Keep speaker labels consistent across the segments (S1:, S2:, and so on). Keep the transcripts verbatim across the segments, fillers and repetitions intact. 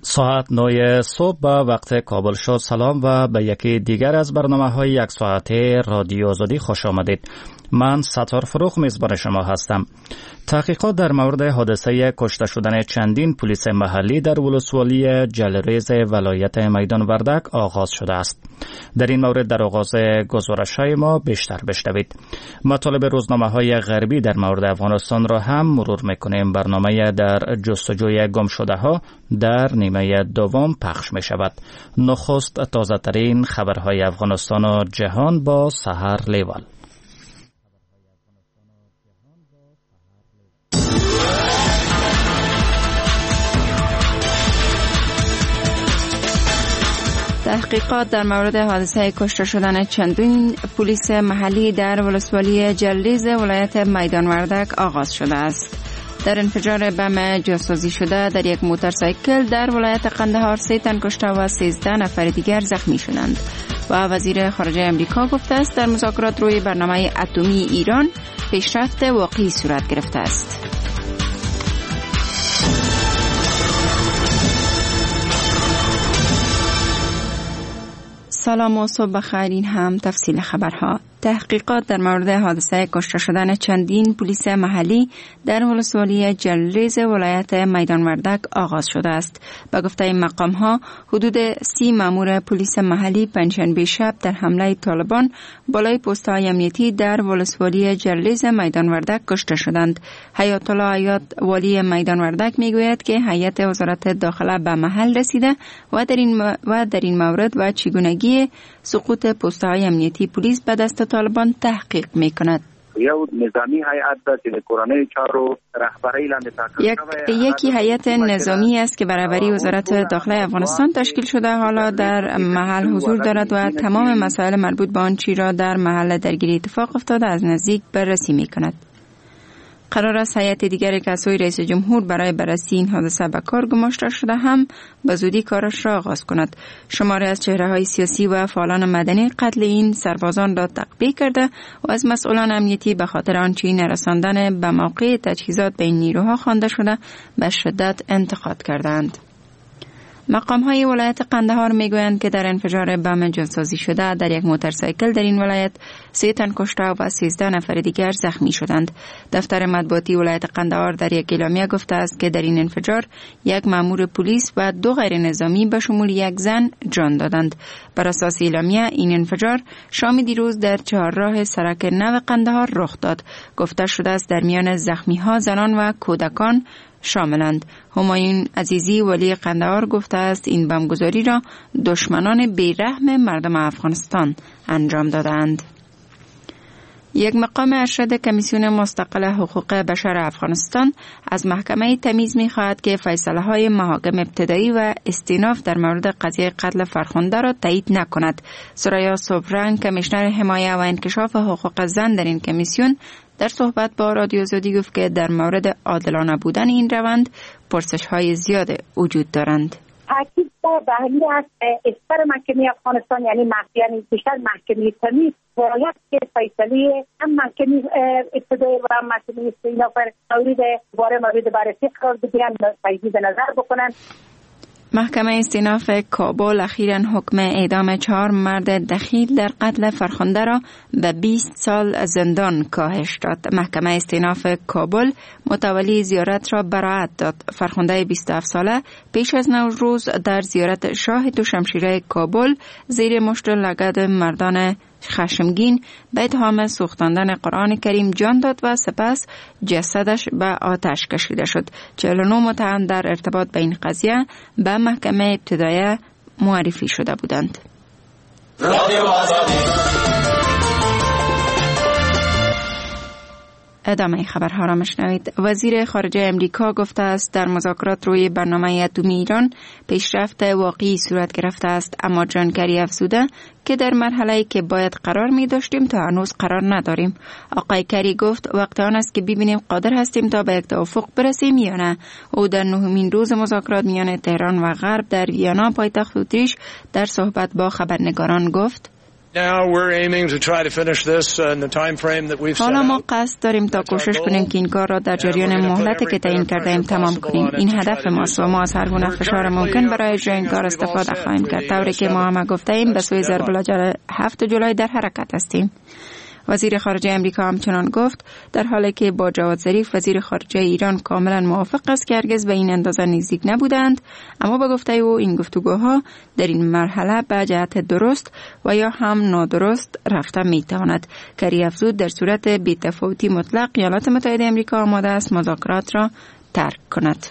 S1: ساعت نه صبح به وقت کابل شد. سلام و به یکی دیگر از برنامه‌های یک ساعته رادیو آزادی خوش آمدید. من ستار فروخ میزبان شما هستم. تحقیقات در مورد حادثه کشته شدن چندین پلیس محلی در ولسوالی جلریز ولایت میدان وردک آغاز شده است. در این مورد در آغاز گزارش‌های ما بیشتر بشنوید. مطالب روزنامه‌های غربی در مورد افغانستان را هم مرور می‌کنیم. برنامه در جستجوی گمشده‌ها در نیمه دوم پخش می‌شود. نخست تازه‌ترین خبرهای افغانستان و جهان با سحر لیوال.
S2: تحقیقات در مورد حادثه کشته شدن چندین پلیس محلی در ولسوالی جلریز ولایت میدان وردک آغاز شده است. در انفجار بم جاسازی شده در یک موتورسایکل در ولایت قندهار سه تن کشته و سیزده نفر دیگر زخمی شدند و وزیر خارجه امریکا گفته است در مذاکرات روی برنامه اتمی ایران پیشرفت واقعی صورت گرفته است. سلام و صبح بخیر. این هم تفصیل خبرها. تحقیقات در مورد حادثه کشته شدن چندین پلیس محلی در ولسوالی جلریز ولایت میدان وردک آغاز شده است. به گفته مقام ها حدود سی مامور پلیس محلی پنجشنبه شب در حمله طالبان بالای پست های امنیتی در ولسوالی جلریز میدان وردک کشته شدند. حیات الله عیاد والی میدان وردک میگوید که هیئت وزارت داخله به محل رسیده و در این و در این مورد و چگونگی سقوط پست های امنیتی پلیس به دست طالبان تحقیق میکند.
S3: یو نظامی هیئت د کورنۍ چارو رهبری لاندې
S2: ټاکل شوی یکی هیئت نظامی است که برابری وزارت داخله افغانستان تشکیل شده حالا در محل حضور دارد و تمام مسائل مربوط به آن چی را در محل درگیری اتفاق افتاده از نزدیک بررسی میکند. قرار است هیئت دیگری که از سوی رئیس جمهور برای بررسی این حادثه به کار گماشته شده هم به زودی کارش را آغاز کند. شماری از چهره‌های سیاسی و فعالان مدنی قتل این سربازان را تقبیح کرده و از مسئولان امنیتی به خاطر آنچه نرساندن به موقع تجهیزات به این نیروها خوانده شده به شدت انتقاد کردند. مقام های ولایت قندهار می گویند که در انفجار بم جاسازی شده در یک موتورسایکل در این ولایت سه تن کشته و سیزده نفر دیگر زخمی شدند. دفتر مطبوعاتی ولایت قندهار در یک اعلامیه گفته است که در این انفجار یک مأمور پلیس و دو غیر نظامی به شمول یک زن جان دادند. بر اساس اعلامیه این انفجار شام دیروز در چهارراه سرک نو قندهار رخ داد. گفته شده است در میان زخمی ها زنان و کودکان شاملند. همایون عزیزی ولی قندهار گفته است این بمبگذاری را دشمنان بیرحم مردم افغانستان انجام دادند. یک مقام ارشد کمیسیون مستقل حقوق بشر افغانستان از محکمه تمیز می خواهد که فیصله های محاکم ابتدایی و استیناف در مورد قضیه قتل فرخنده را تایید نکند. سریا صبرنگ کمیشنر حمایه و انکشاف حقوق زن در این کمیسیون در صحبت با رادیو آزادی گفت که در مورد عادلانه بودن این روند پرسش های زیاد وجود دارند.
S4: تاکید به همین است اصدار محکمه افغانستان یعنی محکمه بیشتر محکمه تمیز باید که فیصله هم محکمه ابتدایی و محکمه استیناف مورد باره مورد بررسی قرار بگیرند و تجدید نظر بکنند.
S2: محکمه استیناف کابل اخیراً حکم اعدام چهار مرد دخیل در قتل فرخنده را به بیست سال زندان کاهش داد. محکمه استیناف کابل متولی زیارت را براءت داد. فرخنده بیست و هفت ساله پیش از نوروز در زیارت شاه دوشمشیره کابل زیر مشت لگد مردان خشمگین به اتهام سوختاندن قرآن کریم جان داد و سپس جسدش به آتش کشیده شد. چهل و نه متهم در ارتباط به این قضیه به محکمه ابتدایی معرفی شده بودند. ادامه خبرها را میشنوید. وزیر خارجه امریکا گفته است در مذاکرات روی برنامه اتمی ایران پیشرفت واقعی صورت گرفته است، اما جانکاری افزوده که در مرحله‌ای که باید قرار می داشتیم تا هنوز قرار نداریم. آقای کری گفت وقت آن است که ببینیم قادر هستیم تا به یک توافق برسیم یا نه. او در نهمین روز مذاکرات میان تهران و غرب در ویانا پایتخت اتریش در صحبت با خبرنگاران گفت: حالا ما قصد داریم تا کوشش کنیم که این کار را در جریان مهلتی که تعیین کرده ایم تمام کنیم. این هدف ماست و ما از هر گونه فشار ممکن برای اجرای این کار استفاده خواهیم کرد. طوری که ما هم گفته ایم به سوی ضرب العجل هفتم جولای در حرکت هستیم. وزیر خارجه امریکا همچنان گفت در حالی که با جواد ظریف وزیر خارجه ایران کاملا موافق است که هرگز به این اندازه نزدیک نبودند، اما به گفته او این گفتگوها در این مرحله به جهت درست و یا هم نادرست رفته میتواند. کری افزود در صورت بی‌تفاوتی مطلق ایالات متحده امریکا آماده است مذاکرات را ترک کند.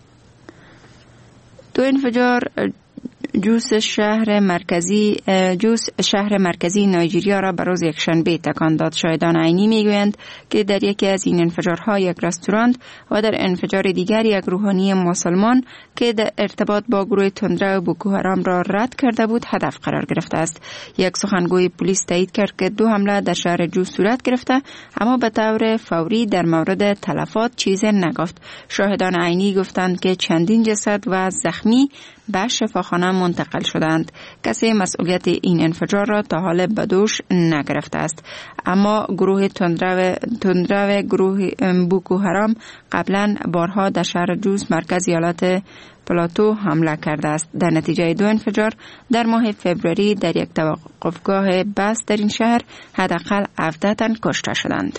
S2: دو انفجار جوس شهر مرکزی جوس شهر مرکزی نایجریا را به روز یکشنبه تکان داد. شاهدان عینی میگویند که در یکی از این انفجارها یک رستوران و در انفجار دیگر یک روحانی مسلمان که در ارتباط با گروه تندرو بوکو حرام را رد کرده بود هدف قرار گرفته است. یک سخنگوی پلیس تایید کرد که دو حمله در شهر جوس صورت گرفته، اما به طور فوری در مورد تلفات چیزی نگفت. شاهدان عینی گفتند که چندین جسد و زخمی به شفاخانه منتقل شدند. کسی مسئولیت این انفجار را تا حال به دوش نگرفته است، اما گروه تندرو تندرو گروه بوکو حرام قبلا بارها در شهر جوس مرکز ایالت پلاتو حمله کرده است. در نتیجه دو انفجار در ماه فوریه در یک توقفگاه بس در این شهر حداقل هفده تن کشته شدند.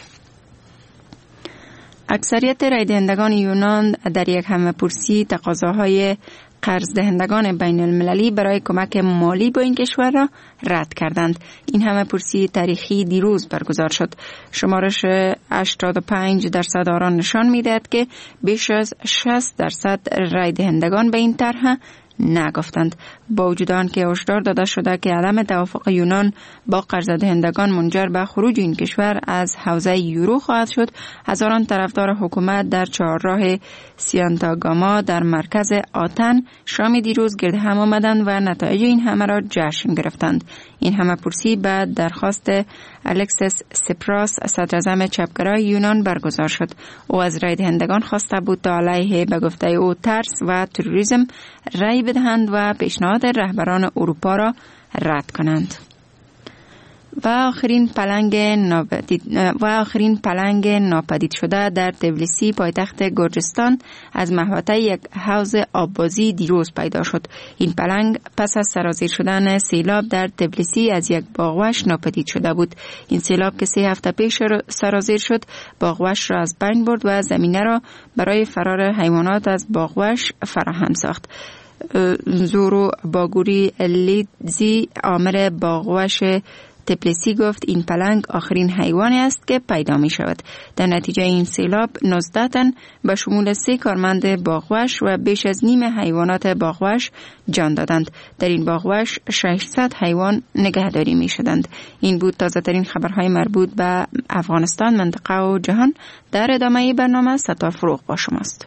S2: اکثریت رای دهندگان یونان در یک همه‌پرسی تقاضاهای قرض دهندگان بین المللی برای کمک مالی به این کشور را رد کردند. این همه‌پرسی تاریخی دیروز برگزار شد. شمارش هشتاد و پنج درصد آران نشان می‌دهد که بیش از شصت درصد رای دهندگان به این طرح نگفتند. با وجود آنکه هشدار داده شده که عدم توافق یونان با قرض دهندگان منجر به خروج این کشور از حوزه یورو خواهد شد، هزاران طرفدار حکومت در چهارراه سیانتاگاما در مرکز آتن شام دیروز گرد هم آمدند و نتایج این همه را جشن گرفتند. این همه پرسی بعد درخواست الکسیس سیپراس صدراعظم چپگرای یونان برگزار شد. او از رای دهندگان خواسته بود تا علیه به گفته او ترس و تروریسم رای بدهند و پیشنهاد رهبران اروپا را رد کنند. و آخرین پلنگ ناپدید و آخرین پلنگ ناپدید شده در تبلیسی پایتخت گرجستان از محوطه یک حوض آببازی دیروز پیدا شد. این پلنگ پس از سرازیر شدن سیلاب در تبلیسی از یک باغوش ناپدید شده بود. این سیلاب که سه هفته پیش سرازیر شد باغوش را از بین برد و زمینه را برای فرار حیوانات از باغوش فراهم ساخت. زورو باگوری لیدزی آمر باغوش تبلیسی گفت این پلنگ آخرین حیوانی است که پیدا می شود. در نتیجه این سیلاب نوزده تن به شمول سه کارمند باغوش و بیش از نیم حیوانات باغوش جان دادند. در این باغوش ششصد حیوان نگهداری می شدند. این بود تازه ترین خبرهای مربوط به افغانستان، منطقه و جهان. در ادامه برنامه ستار فروغ با شماست.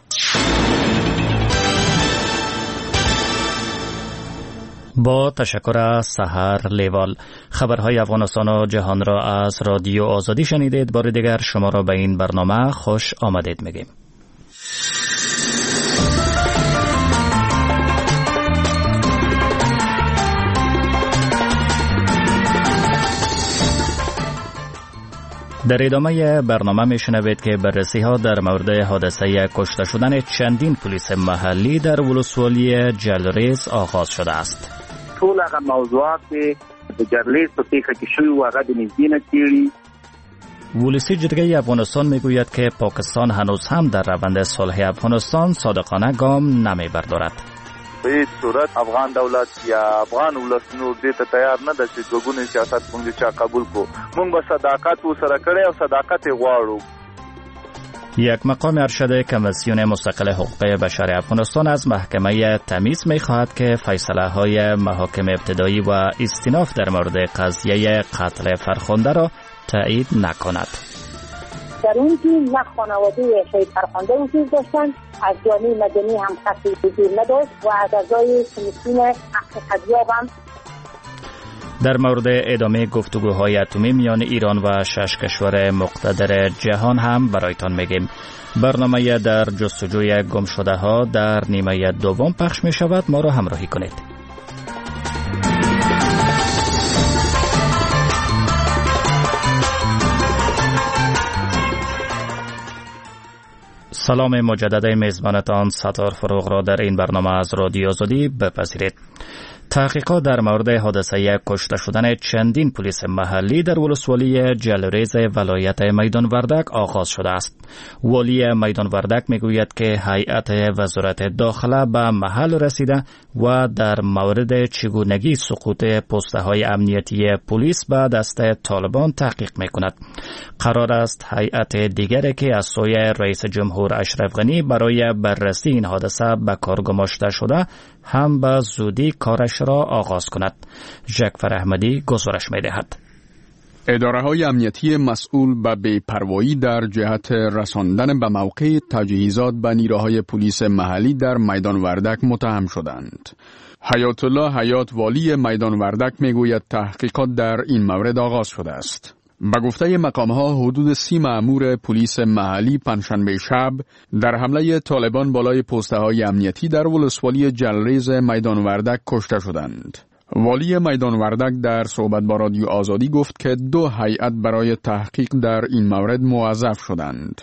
S1: با تشکر سحر لیوال. خبرهای افغانستان و جهان را از رادیو آزادی شنیدید. بار دیگر شما را به این برنامه خوش آمدید میگیم. در ادامه برنامه میشنوید که بررسی ها در مورد حادثه کشته شدن چندین پلیس محلی در ولسوالی جلریز آغاز شده است.
S3: ټول هغه موضوعات د جرلیز په پیښه کې شوي و هغه د نږدې نه څېړي.
S1: ولسی جرگه افغانستان میگوید که پاکستان هنوز هم در روند صلح افغانستان صادقانه گام نمیبردارد.
S5: په هیڅ صورت افغان دولت یا افغان ولسونو دې ته تیار نه ده چې دوګونی سیاست مونږ چا قبول کو. مونږ به صداقت وسره کړی او صداقت غواړو.
S1: یک مقام ارشد کمیسیون مستقل حقوق بشر افغانستان از محکمه تمیز می‌خواهد که فیصله‌های محاکم ابتدایی و استیناف در مورد قضیه قتل فرخنده را تایید نکند.
S4: در اون که نه خانواده شهید فرخنده وجود داشتند، از جامعه مدنی هم خطی وجود نداشت و از اعضای کمیسیون حق قضیاب هم.
S1: در مورد ادامه گفتگوهای اتمی میان ایران و شش کشور مقتدر جهان هم برایتان میگیم. برنامه در جستجوی گم شده ها در نیمه دوم پخش می شود. ما را همراهی کنید. سلام مجدد میزبانتان ستار فروغ را در این برنامه از رادیو آزادی بپذیرید. تحقیقات در مورد حادثه کشته شدن چندین پلیس محلی در ولسوالی جلریز ولایت میدان وردک آغاز شده است. والی میدان وردک میگوید که هیئت وزارت داخله به محل رسیده و در مورد چگونگی سقوط پسته های امنیتی پلیس به دست طالبان تحقیق میکند. قرار است هیئت دیگری که از سوی رئیس جمهور اشرف غنی برای بررسی این حادثه به کار گماشته شده هم به زودی کارش را آغاز کند. جعفر احمدی گزارش می دهد.
S6: اداره‌های امنیتی مسئول به بی‌پروایی در جهت رساندن به موقع تجهیزات به نیروهای پلیس محلی در میدان وردک متهم شدند. حیات الله حیات والی میدان وردک میگوید تحقیقات در این مورد آغاز شده است. به گفته مقام‌ها حدود سی مأمور پلیس محلی پنجشنبه شب در حمله طالبان بالای پست‌های امنیتی در ولسوالی جلریز میدان وردک کشته شدند. والی میدان وردک در صحبت با رادیو آزادی گفت که دو هیئت برای تحقیق در این مورد موظف شدند.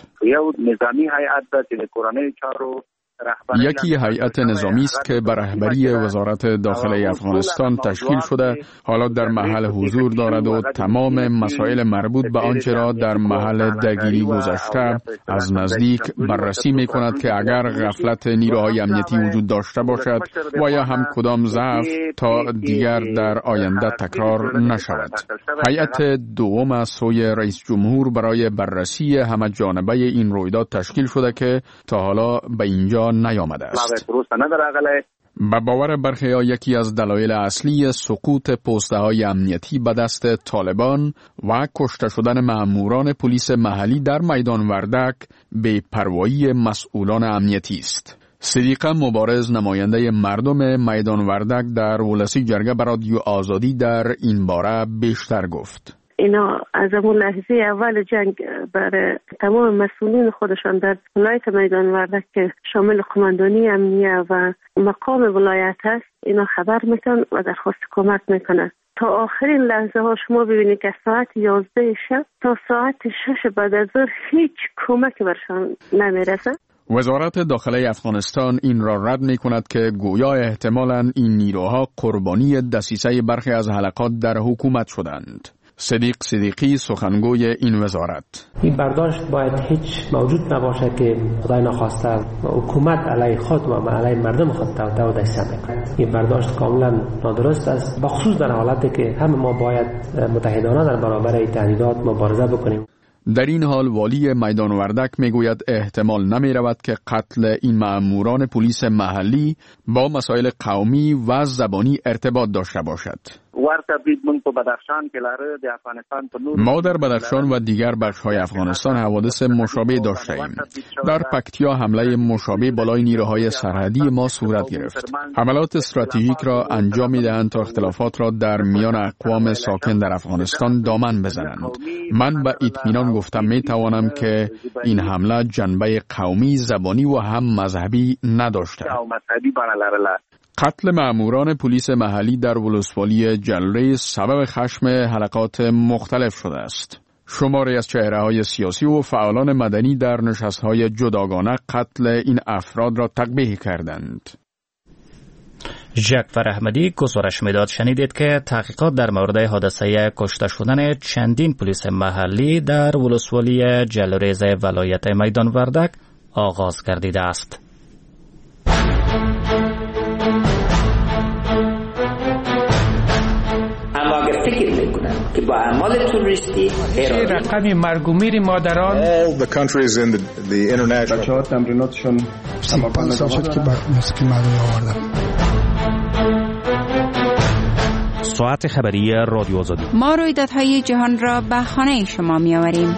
S6: یکی هیئت نظامی است که به رهبری وزارت داخله افغانستان تشکیل شده، حالا در محل حضور دارد و تمام مسائل مربوط به آنچه را در محل درگیری گذشته از نزدیک بررسی می کند که اگر غفلت نیروهای امنیتی وجود داشته باشد و یا هم کدام ضعف تا دیگر در آینده تکرار نشود. هیئت دوم از سوی رئیس جمهور برای بررسی همه جانبه این رویداد تشکیل شده که تا حالا به اینجا نیامده است. به باور برخی‌ها یکی از دلایل اصلی سقوط پست‌های امنیتی به دست طالبان و کشته شدن مأموران پلیس محلی در میدان وردک بی‌پروایی مسئولان امنیتی است. صدیقه مبارز نماینده مردم میدان وردک در ولسی جرگه به رادیو آزادی در این باره بیشتر گفت.
S7: اینا از اون لحظه اول جنگ برای تمام مسئولین خودشان در ولایت میدان وردک که شامل قماندانی امنیه و مقام ولایت هست اینا خبر میکنن و درخواست کمک میکنن. تا آخرین لحظه ها شما ببینید که ساعت یازده شب تا ساعت شش بعد از ظهر هیچ کمک برشان نمیرسه.
S6: وزارت داخله افغانستان این را رد می کند که گویا احتمالاً این نیروها قربانی دسیسه برخی از حلقات در حکومت شدند. صدیق صدیقی سخنگوی این وزارت:
S8: این برداشت باید هیچ موجود نباشه که خدای نخواسته حکومت علیه خود و علیه مردم خود دو دسته میکنه. این برداشت کاملا نادرست است، بخصوص در حالتی که همه ما باید متحدانه در برابر تهدیدات مبارزه بکنیم.
S6: در این حال والی میدان وردک میگوید احتمال نمی رود که قتل این مأموران پلیس محلی با مسائل قومی و زبانی ارتباط داشته باشد. ما در بدخشان و دیگر بخش‌های افغانستان حوادث مشابه داشته ایم. در پکتیا حمله مشابه بالای نیروهای سرحدی ما صورت گرفت. حملات استراتژیک را انجام می‌دهند تا اختلافات را در میان اقوام ساکن در افغانستان دامن بزنند. من به اطمینان گفتم می‌توانم که این حمله جنبه قومی، زبانی و هم مذهبی نداشته. قتل مأموران پلیس محلی در ولسوالی جلریز سبب خشم حلقات مختلف شده است. شماری از چهره‌های سیاسی و فعالان مدنی در نشست‌های جداگانه قتل این افراد را تقبیح کردند.
S1: جعفر احمدی گزارش میداد. شنیدید که تحقیقات در مورد حادثه کشته شدن چندین پلیس محلی در ولسوالی جلریز ولایت میدان وردک آغاز گردیده است.
S9: که با اعمال توریستی
S10: رقم مرگ و میر مادران
S11: all the countries in the, the international
S12: بچه‌ها تمریناتشون
S13: پنج سال شد که موسیقی مردمی آوردم.
S14: ساعت خبری رادیو آزادی.
S2: ما رویدادهای جهان را به خانه شما می آوریم.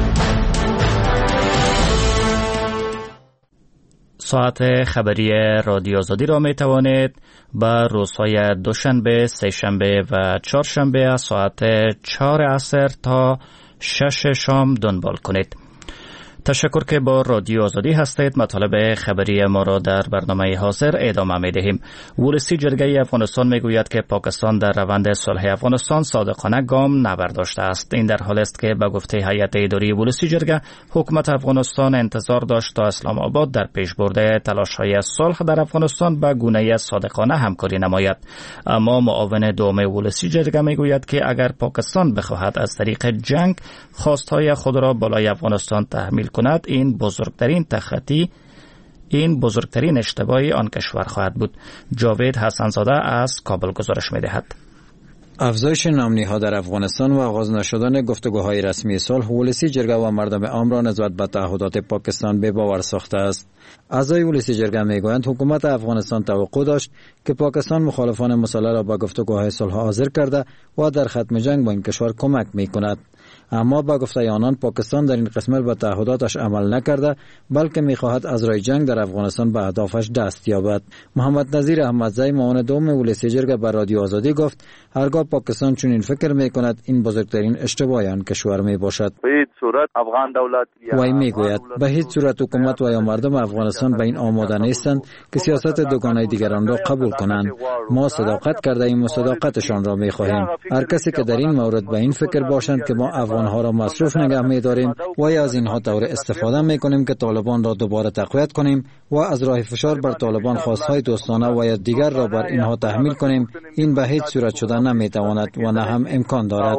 S1: ساعت خبری رادیو آزادی را می توانید با روزهای دوشنبه، سه‌شنبه و چهارشنبه از ساعت چهار عصر تا شش شام دنبال کنید. تشکر که با رادیو آزادی هستید. مطالب خبری ما را در برنامه حاضر ادامه می دهیم. ولسی جرگه افغانستان می گوید که پاکستان در روند صلح افغانستان صادقانه گام نبرداشته است. این در حالی است که به گفته هیئت اداری ولسی جرگه، حکومت افغانستان انتظار داشت تا اسلام آباد در پیشبرد تلاش‌های صلح در افغانستان به گونه صادقانه همکاری نماید. اما معاون دوم ولسی جرگه می گوید که اگر پاکستان بخواهد از طریق جنگ خواستهای خود را بالای افغانستان تحمیل کند، این بزرگترین تخطی این بزرگترین اشتباهی آن کشور خواهد بود. جاوید حسنزاده از کابل گزارش می دهد.
S12: افزایش نامنی‌ها در افغانستان و آغاز نشدن گفتگوهای رسمی صلح، ولسی جرگه و مردم عام را نسبت به تعهدات پاکستان به باور ساخته است. اعضای ولسی جرگه میگویند حکومت افغانستان توقع داشت که پاکستان مخالفان مسلح را به گفتگوهای صلح حاضر کرده و در ختم جنگ با این کشور کمک میکند. اما با گفته آنان پاکستان در این قسمت به تعهداتش عمل نکرده، بلکه میخواهد از راه جنگ در افغانستان به اهدافش دست یابد. محمد نظیر احمدزی معاون دوم ولسی جرگه بر رادیو آزادی گفت هرگاه پاکستان چنین فکر میکند این بزرگترین اشتباه آن کشور میباشد.
S5: به هیچ صورت افغان دولت
S12: وی میگوید به هیچ صورت حکومت و یا مردم افغانستان به این آماده نیستند که سیاست دوگانه دیگران را قبول کنند. ما صداقت کرده ایم و صداقتشان را میخواهیم. هر کسی که در این مورد به این فکر باشند که ما افغانها را مصروف نگه می‌داریم و یا از اینها طور استفاده می‌کنیم که طالبان را دوباره تقویت کنیم و از راه فشار بر طالبان خواستهای دوستانه و یا دیگر را بر اینها تحمیل کنیم، این به هیچ صورت شده نمی‌تواند و نه هم امکان دارد.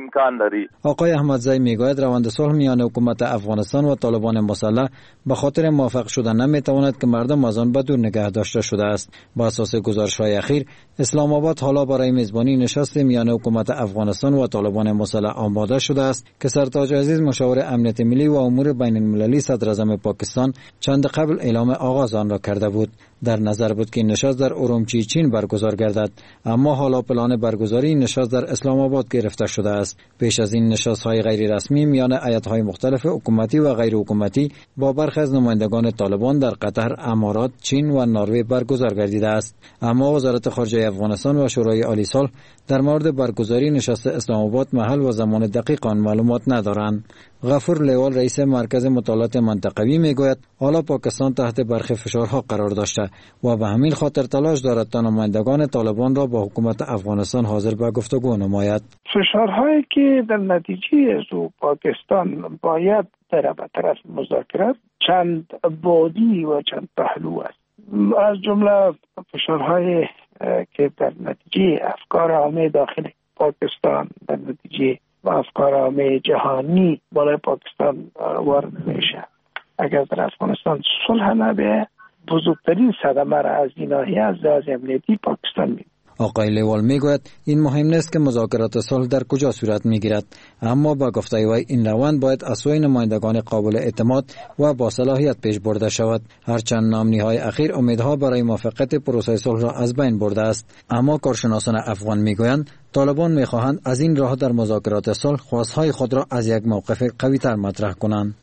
S12: آقای احمدزی میگوید روند صلح میان حکومت افغانستان و طالبان مسلح به خاطر موافق شدن نمی‌تواند که مردم از آن به دور نگه داشته شده است. با اساس گزارش‌های اخیر، اسلام آباد حالا برای میزبانی نشست میان حکومت افغانستان و طالبان مسلح آماده شده است که سرتاج عزیز مشاور امنیت ملی و امور بین المللی صدر اعظم پاکستان چند قبل اعلام آغاز آن را کرده بود. در نظر بود که این نشست در ارومچی چین برگزار گردد، اما حالا پلان برگزاری این نشست در اسلام آباد گرفته شده است. پیش از این نشست‌های غیر رسمی میان هیئت‌های مختلف حکومتی و غیر حکومتی با برخی از نمایندگان طالبان در قطر، امارات، چین و نروژ برگزار گردیده است. اما وزارت خارجه افغانستان و شورای عالی صلح در مورد برگزاری نشست اسلام آباد محل و زمان دقیق آن معلومات ندارند. غفور لیوال رئیس مرکز مطالعات منطقوی میگوید حالا پاکستان تحت برخی فشارها قرار داشته و به همین خاطر تلاش دارد تا نمایندگان طالبان را با حکومت افغانستان حاضر به گفتگو نماید.
S15: فشارهایی که در نتیجه از او پاکستان باید در طرف مذاکرات چند بعدی و چند پهلو است. از جمله فشارهای که در نتیجه افکار عامه داخل پاکستان در نتیجه و افکار عامه جهانی بالای پاکستان وارد میشه. اگر در افغانستان صلح نبه، بزرگترین صدمه را از این ناحیه از لحاظ امنیتی پاکستان می‌بینه.
S12: آقای لیوال میگوید این مهم نیست که مذاکرات صلح در کجا صورت میگیرد، اما با گفته وی این روند باید از سوی نمایندگان قابل اعتماد و با صلاحیت پیش برده شود. هرچند نامنی‌های اخیر امیدها برای موافقت پروسه صلح را از بین برده است، اما کارشناسان افغان میگویند طالبان میخواهند از این راه در مذاکرات صلح خواستهای خود را از یک موقف قوی‌تر مطرح کنند.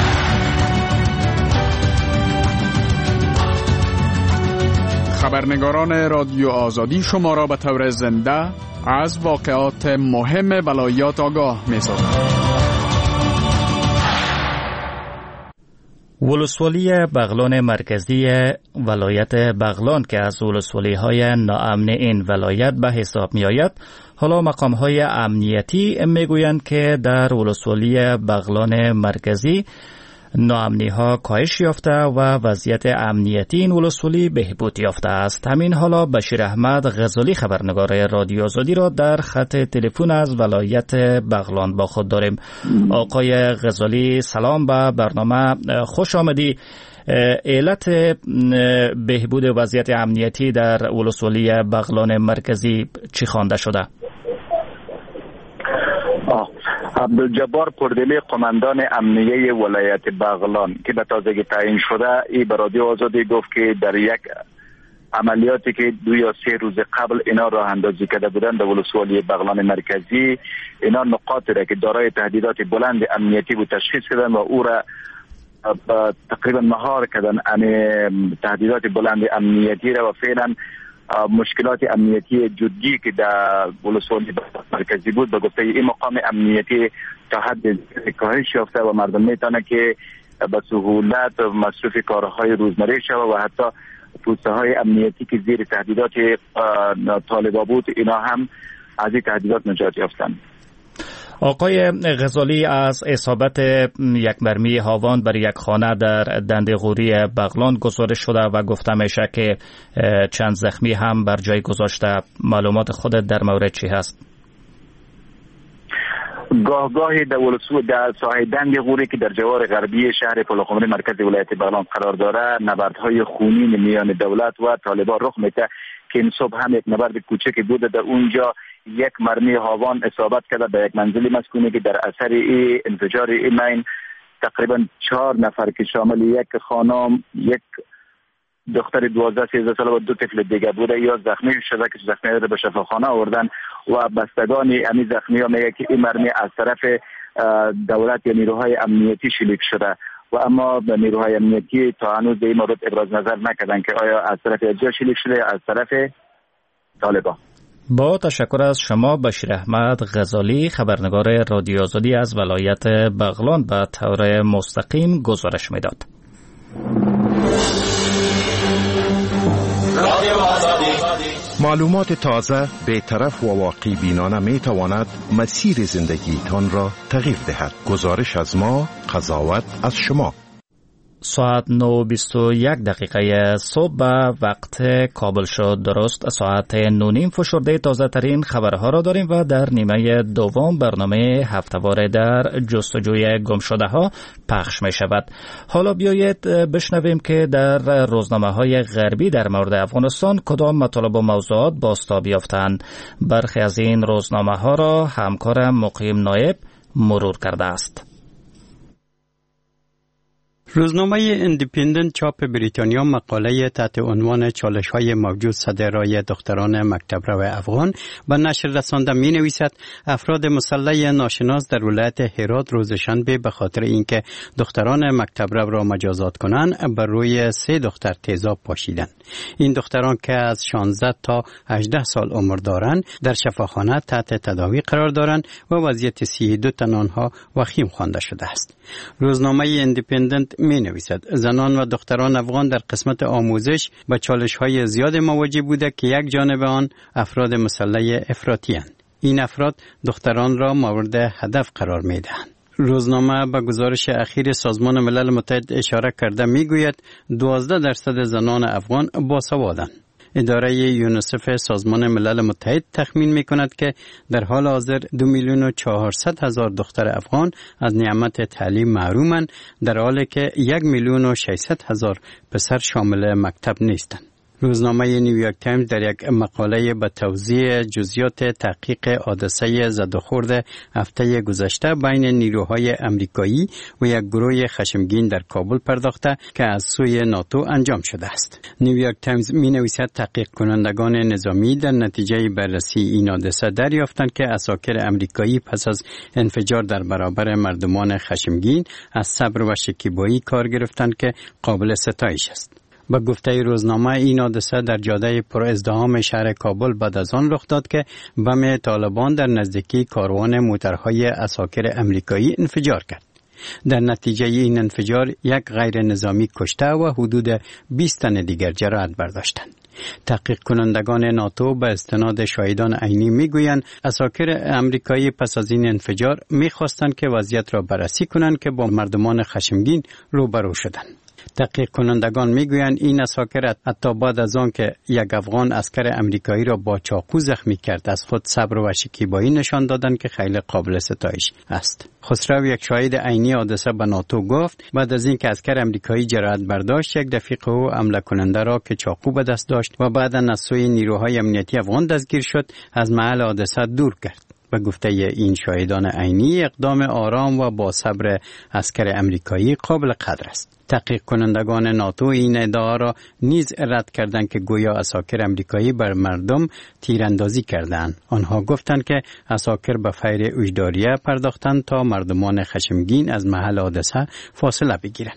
S6: خبرنگاران رادیو آزادی شما را به طور زنده از واقعات مهم ولایات آگاه می‌سازند.
S1: ولسوالی بغلان مرکزی ولایت بغلان که از ولسوالی‌های ناامن این ولایت به حساب می‌آید، حالا مقام‌های امنیتی می‌گویند که در ولسوالی بغلان مرکزی ناامنی ها کاهش یافته و وضعیت امنیتی این ولسوالی بهبود یافته است. همین حالا بشیر احمد غزالی خبرنگار رادیو آزادی را در خط تلفن از ولایت بغلان با خود داریم. آقای غزالی سلام، به برنامه خوش آمدی. علت بهبود وضعیت امنیتی در ولسوالی بغلان مرکزی چی خوانده شده؟
S3: عبدالجبار پردلی قماندان امنیه ولایت بغلان که به تازگی تعیین شده، ای به رادیو آزادی گفت که در یک عملیاتی که دو یا سه روز قبل اینا راه اندازی کرده بودند در ولسوالی بغلان مرکزی، اینا نقاطی را که دارای تهدیدات بلند امنیتی بود تشخیص کردن و او را تقریبا مهار کردن یعنی تهدیدات بلند امنیتی را و فعلا مشکلات امنیتی جدی که در ولسوالی مرکزی بود به گفته این مقام امنیتی تا حد کاهش یافته و مردم میتونه که به سهولت مصرف کارهای روزمره شود و حتی پوسته های امنیتی که زیر تهدیدات طالبان بود اینا هم از این تهدیدات نجات یافتند.
S1: آقای غزالی، از اصابت یک مرمی هاوان بر یک خانه در دنده‌قوری بغلان گزارش شده و گفته میشه که چند زخمی هم بر جای گذاشته. معلومات خودت در مورد چی هست؟
S3: گاه گاهی در ولسو در ساحه دنده‌قوری که در جوار غربی شهر پلخمری مرکز ولایت بغلان قرار داره، نبردهای خونین میان دولت و طالبان رخ میده که این صبح هم یک نبرد کوچکی بوده. در اونجا یک مرمی هاوان اصابت کرده به یک منزل مسکونی که در اثر ای انفجار این مین تقریبا چهار نفر که شامل یک خانم، یک دختر دوازده سیزده ساله و دو طفل دیگه بوده یا زخمی شده که زخمی رو به شفاخانه آوردن و بستگان امی زخمی ها میگه که این مرمی از طرف دولت یا نیروهای امنیتی شلیک شده و اما به نیروهای امنیتی تا هنوز به این مورد ابراز نظر نکردن که آیا از طرف اجرا شلیک شده یا از طرف طالبان.
S1: با تشکر از شما بشیر احمد غزالی، خبرنگار رادیو آزادی از ولایت بغلان، به طور مستقیم گزارش میداد.
S14: معلومات تازه، بی‌طرف و واقعی بینانه می تواند مسیر زندگیتان را تغییر دهد. گزارش از ما، قضاوت از شما.
S1: ساعت نه و بیست و یک دقیقه صبح به وقت کابل شد. درست ساعت نه و نیم فشرده تازه ترین خبرها را داریم و در نیمه دوم برنامه هفته‌واره در جستجوی گم شده ها پخش می شود. حالا بیایید بشنویم که در روزنامه های غربی در مورد افغانستان کدام مطالب و موضوعات بازتاب یافتند. برخی از این روزنامه ها را همکارم مقیم نایب مرور کرده است.
S16: روزنامه ایندیپندنت چاپ بریتانیا مقاله تحت عنوان چالش‌های موجود صدرای دختران مکتب رو افغان به نشر رسانده می نویسد افراد مسلح ناشناس در ولایت هرات روز شنبه به خاطر اینکه دختران مکتب رو را مجازات کنند بر روی سه دختر تیزاب پاشیدند. این دختران که از شانزده تا هجده سال عمر دارند در شفاخانه تحت تداوی قرار دارند و وضعیت صحی دو تن آنها وخیم خوانده شده است. روزنامه ایندیپندنت می نویسد زنان و دختران افغان در قسمت آموزش به چالش‌های زیاد مواجه بوده که یک جانب آن افراد مسلح افراطی اند. این افراد دختران را مورد هدف قرار می دهند. روزنامه به گزارش اخیر سازمان ملل متحد اشاره کرده می گوید دوازده درصد زنان افغان باسوادند. اداره یونیسف سازمان ملل متحد تخمین می کند که در حال حاضر دو میلیون و چهارصد هزار دختر افغان از نعمت تعلیم محرومند، در حالی که یک میلیون و ششصد هزار پسر شامل مکتب نیستند. روزنامه نیویورک تایمز در یک مقاله به توضیح جزئیات تحقیق حادثه زد و خورد هفته گذشته بین نیروهای امریکایی و یک گروه خشمگین در کابل پرداخته که از سوی ناتو انجام شده است. نیویورک تایمز می نویسد تحقیق کنندگان نظامی در نتیجه بررسی این حادثه دریافتند که عساکر امریکایی پس از انفجار در برابر مردمان خشمگین از صبر و شکیبایی کار گرفتند که قابل ستایش است. با گفته روزنامه این حادثه در جاده پر ازدحام شهر کابل بعد از آن رخ داد که بم طالبان در نزدیکی کاروان موترهای عساکر امریکایی انفجار کرد. در نتیجه این انفجار یک غیر نظامی کشته و حدود بیست تن دیگر جراحت برداشتند. تحقیق کنندگان ناتو به استناد شاهدان عینی میگویند عساکر امریکایی پس از این انفجار میخواستند که وضعیت را بررسی کنند که با مردمان خشمگین روبرو شدند. تحقیق کنندگان میگویند این عساکر حتی بعد از آن که یک افغان عسکر امریکایی را با چاقو زخمی کرد از خود صبر و شکیبایی نشان دادند که خیلی قابل ستایش است. خسرو، یک شاهد عینی حادثه به ناتو گفت بعد از اینکه عسکر امریکایی جراحت برداشت یک رفیق او حمله کننده را که چاقو به دست داشت و بعدا از سوی نیروهای امنیتی افغان دستگیر شد از محل حادثه دور کرد. به گفته این شاهدان عینی اقدام آرام و با صبر عسکر امریکایی قابل قدر است. تحقیق کنندگان ناتو این ادعا را نیز رد کردند که گویا عساکر امریکایی بر مردم تیراندازی کردند. آنها گفتند که عساکر به فیر وجداریه پرداختند تا مردمان خشمگین از محل حادثه فاصله بگیرند.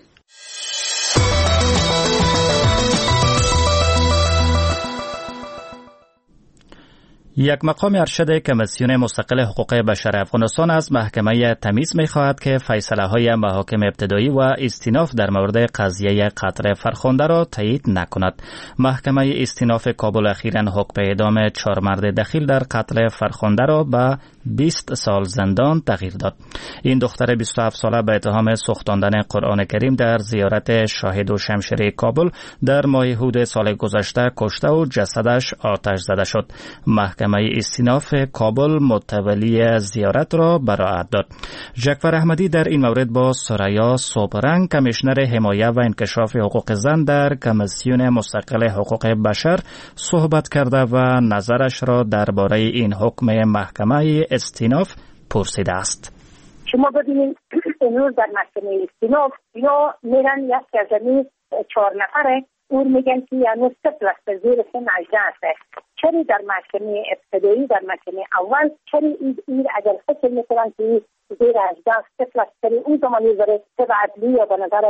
S1: یک مقام ارشد کمیسیون مستقل حقوق بشر افغانستان از محکمه تمیز می‌خواهد که فیصله‌های محاکم ابتدایی و استیناف در مورد قضیه قتل فرخنده را تایید نکند. محکمه استیناف کابل اخیراً حکم اعدام چهار مرد دخیل در قتل فرخنده را به بیست سال زندان تغییر داد. این دختر بیست و هفت ساله به اتهام سوختاندن قرآن کریم در زیارت شاهد و شمشیر کابل در ماه هود سال گذشته کشته و جسدش آتش زده شد. محکمه استیناف کابل متولی زیارت را براءت داد. جعفر احمدی در این مورد با سریا صبحرنگ کمیشنر حمایت و انکشاف حقوق زن در کمیسیون مستقل حقوق بشر صحبت کرده و نظرش را درباره این حکم محکمه استیناف پرسیده است.
S4: شما ببینید امروز در محکمه استیناف یا میرن یک از این چهار نفره اون میگن که یعنی صفر است زیر سن هجده است. چری در محکمه ابتدایی در محکمه اول چری این اگر فکر میکنن که زیر هجده صفر است چری اون زمان یه طب عدلی یا به نظر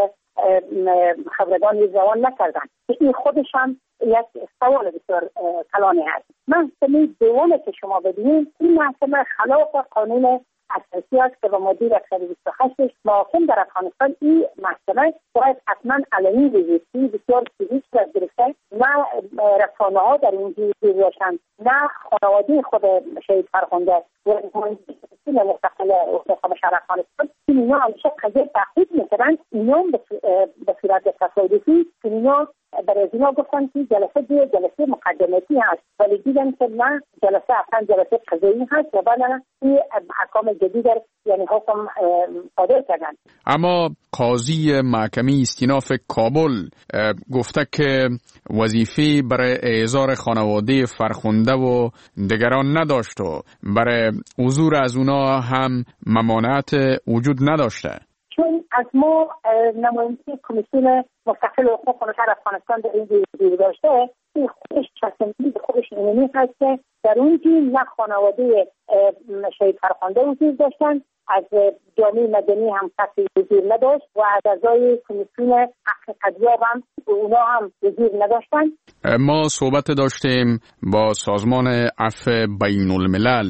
S4: خبرگان زبان نکردن. این خودش هم یک سوال بسیار کلانی هست. محکمه دوم که شما ببینید این محکمه خلاف قانون اساسی است که با ماده صد و بیست و هشت محاکم در افغانستان این محکمه باید حتما علنی بزرگی بسیار فیزیک و گرفته نه رسانه ها در این جیز باشند نه خانواده خود شهید فرخنده و مهندسین مستقل حقوق بشر افغانستان اینا همیشه قضیه تحقیق میکنن. اینا به صورت تصادفی اینا برای از اینا گفتن که جلسه دیگه جلسه مقدماتی هست ولی دیدن که نه جلسه اصلا جلسه قضایی هست و بعد این احکام جدید یعنی حکم صادر کردن.
S6: اما قاضی محکمه استیناف کابل گفته که وظیفه برای اعزار خانواده فرخنده و دیگران نداشت و برای عذور از اونا هم ممانعت وجود نداشته.
S4: چون از ما نماینده کمیسیون مستقل حقوق بشر افغانستان در این جور داشته این خودش چسبندگی به خودش اینمی هست که در اونجی نه خانواده شهید فرخنده وجود داشتن از جامعه مدنی هم کسی وجود نداشت و از اعضای کمیسیون حق قضیاب هم اونا هم وجود نداشتن.
S6: ما صحبت داشتیم با سازمان عفو بین الملل.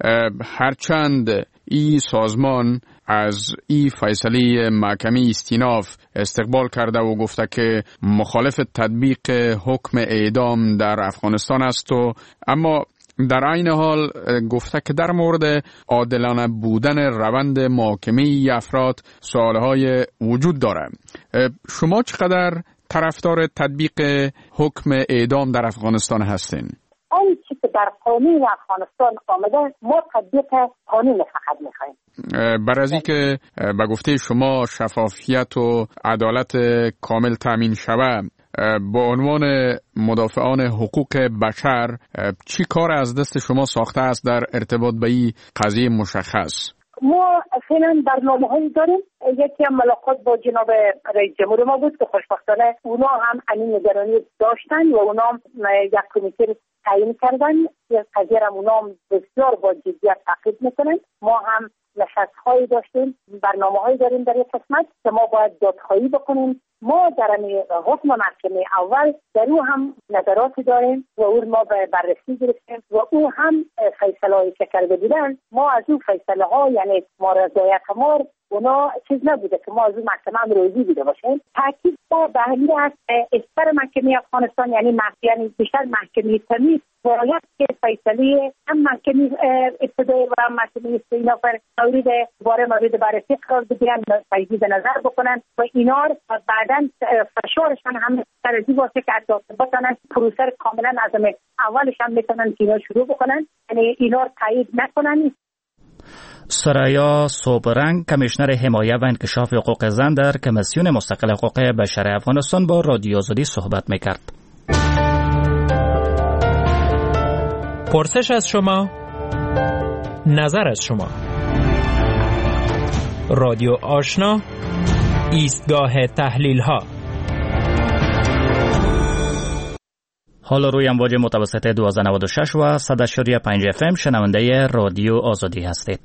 S6: هرچند این سازمان از این فیصله محکمه استیناف استقبال کرده و گفته که مخالف تطبیق حکم اعدام در افغانستان است و اما در عین حال گفته که در مورد عادلانه بودن روند محاکمه افراد سوالهای وجود دارد. شما چقدر طرفدار تطبیق حکم اعدام در افغانستان هستین؟
S4: آن چیزی که در قانون افغانستان آمده ما تطبیق قانون فقط میخوایم.
S6: بر از اینکه به گفته شما شفافیت و عدالت کامل تامین شود، با عنوان مدافعان حقوق بشر چی کار از دست شما ساخته است در ارتباط به این قضیه مشخص؟
S4: ما فعلا برنامه هایی داریم. یکی هم ملاقات با جناب رئیس جمهور ما بود که خوشبختانه اونا هم همین نگرانی داشتن و اونا هم یک کمیته تعیین کردن. یک قضیه هم اونا هم بسیار با جدیت تعقیب میکنن. ما هم نشست هایی داشتیم، برنامه هایی داریم در یک قسمت که ما باید دادخواهی بکنیم. ما در حکم محکمه اول در او هم نظراتی داریم و اون ما به بررسی گرفتیم و او هم فیصله هایی که کرده بودن ما از اون فیصله ها یعنی ما رضایت ما اونا چیز نبوده که ما از اون محکمه هم راضی بوده باشیم. تاکید با بهلی است استر محکمه افغانستان یعنی محکمه بیشتر محکمه تمیز باید که فیصله هم محکمه ابتدایی و هم محکمه استیناف مورد باره مورد بررسی قرار بگیرن تجدید نظر بکنن و اینا بعداً فشارشان هم در این واسه که حتی بتونن پروسه کاملا از اولش هم بتونن که اینا شروع بکنن یعنی اینا تایید نکنن.
S1: سریا صبحرنگ کمیشنر حمایت و انکشاف حقوق زن در کمیسیون مستقل حقوق بشر افغانستان با رادیو آزادی صحبت میکرد.
S17: پرسش از شما، نظر از شما. رادیو آشنا، ایستگاه تحلیل ها.
S1: حالا روی امواج متوسط دوازده نود و شش و صد و شش و پنج اف ام شنونده رادیو آزادی هستید.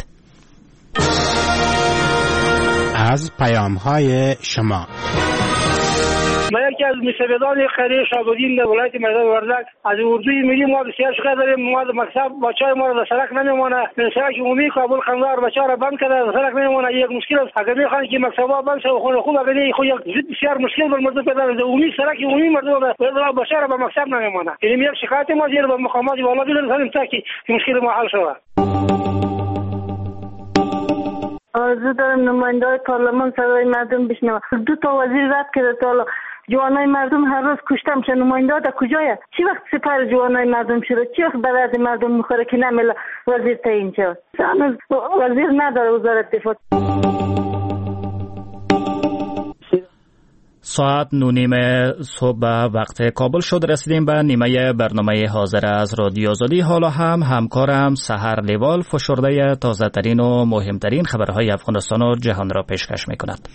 S18: از پیام های شما.
S19: من یک
S15: که از مستبدان خیریه شاگردین در ولایت میدان وردک از اردوی ملی ما بسیار شکایت داریم. ما در مکتب بچه‌های ما در سرک نمیمونه. سرک عمومی کابل قندهار بچه‌ها را بند کرده، در سرک نمیمونه. یک مشکل است. اگر میخوان که مکتب‌ها بند شه و خونه خوب اگر خو یک بسیار مشکل بر مردم پیدا است. عمومی سرک عمومی مردم در بچه‌ها را به مکتب نمیمونه. این یک شکایت ما زیر به مقامات والا برسانیم تا که مشکل ما حل شود.
S7: آرزو دارم نماینده‌های پارلمان صدای مردم بشنوه. دو تا وزیر رد کرده تا حالا جوانای مردم هر روز کشته میشن. نماینده‌ها در کجایه؟ چی وقت سپر جوانای مردم شده؟ چی وقت برای مردم میخوره که نمیله وزیر تعیین شد؟ هنوز وزیر نداره وزارت دفاع.
S1: ساعت نونیم صبح وقت کابل شد. رسیدیم به نیمه برنامه حاضر از رادیو آزادی. حالا هم همکارم سحر لیوال فشرده تازه ترین و مهمترین خبرهای افغانستان و جهان را پیشکش می کند.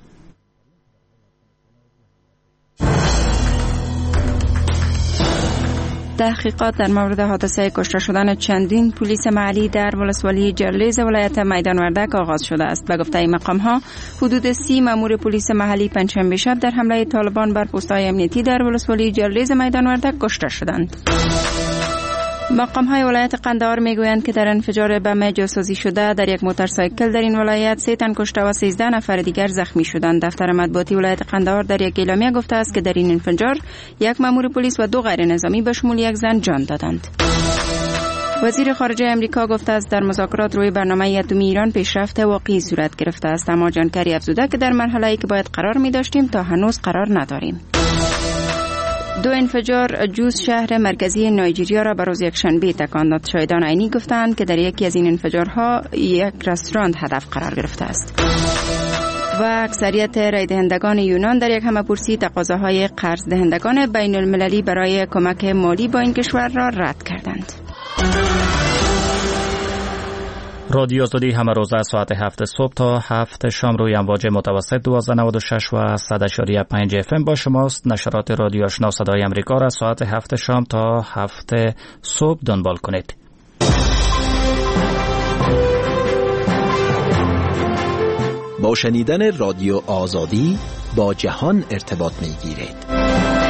S2: تحقیقات در مورد حادثه کشته شدن چندین پلیس محلی در ولسوالی جرلیز ولایت میدان وردک آغاز شده است. به گفته مقام‌ها حدود سی مأمور پلیس محلی پنجشنبه شب در حمله طالبان بر پست‌های امنیتی در ولسوالی جرلیز میدان وردک کشته شدند. مقام‌های ولایت قندهار میگویند که در انفجار بم جاسوسی شده در یک موتورسایکل در این ولایت سه تن کشته و سیزده نفر دیگر زخمی شدند. دفتر مطبوعاتی ولایت قندهار در یک اعلامیه گفته است که در این انفجار یک مأمور پلیس و دو غیر نظامی به شمول یک زن جان دادند. وزیر خارجه امریکا گفته است در مذاکرات روی برنامه اتمی ایران پیشرفت واقعی صورت گرفته است، اما جانکاری افزوده که در مرحله‌ای که باید قرار می داشتیم تا هنوز قرار نداریم. دو انفجار جوز شهر مرکزی نایجریا را بروز یکشنبه تکان داد. شاهدان عینی گفتند که در یکی از این انفجارها یک رستوران هدف قرار گرفته است. و اکثریت رای دهندگان یونان در یک همه‌پرسی تقاضاهای قرض دهندگان بین المللی برای کمک مالی با این کشور را رد کردند.
S1: رادیو آزادی همه روزه ساعت هفت صبح تا هفت شام روی امواج متوسط دوازده نود و شش و صد و پنج اف ام با شماست. نشرات رادیو آشنا صدای امریکا را ساعت هفت شام تا هفت صبح دنبال کنید.
S18: با شنیدن رادیو آزادی با جهان ارتباط می‌گیرید.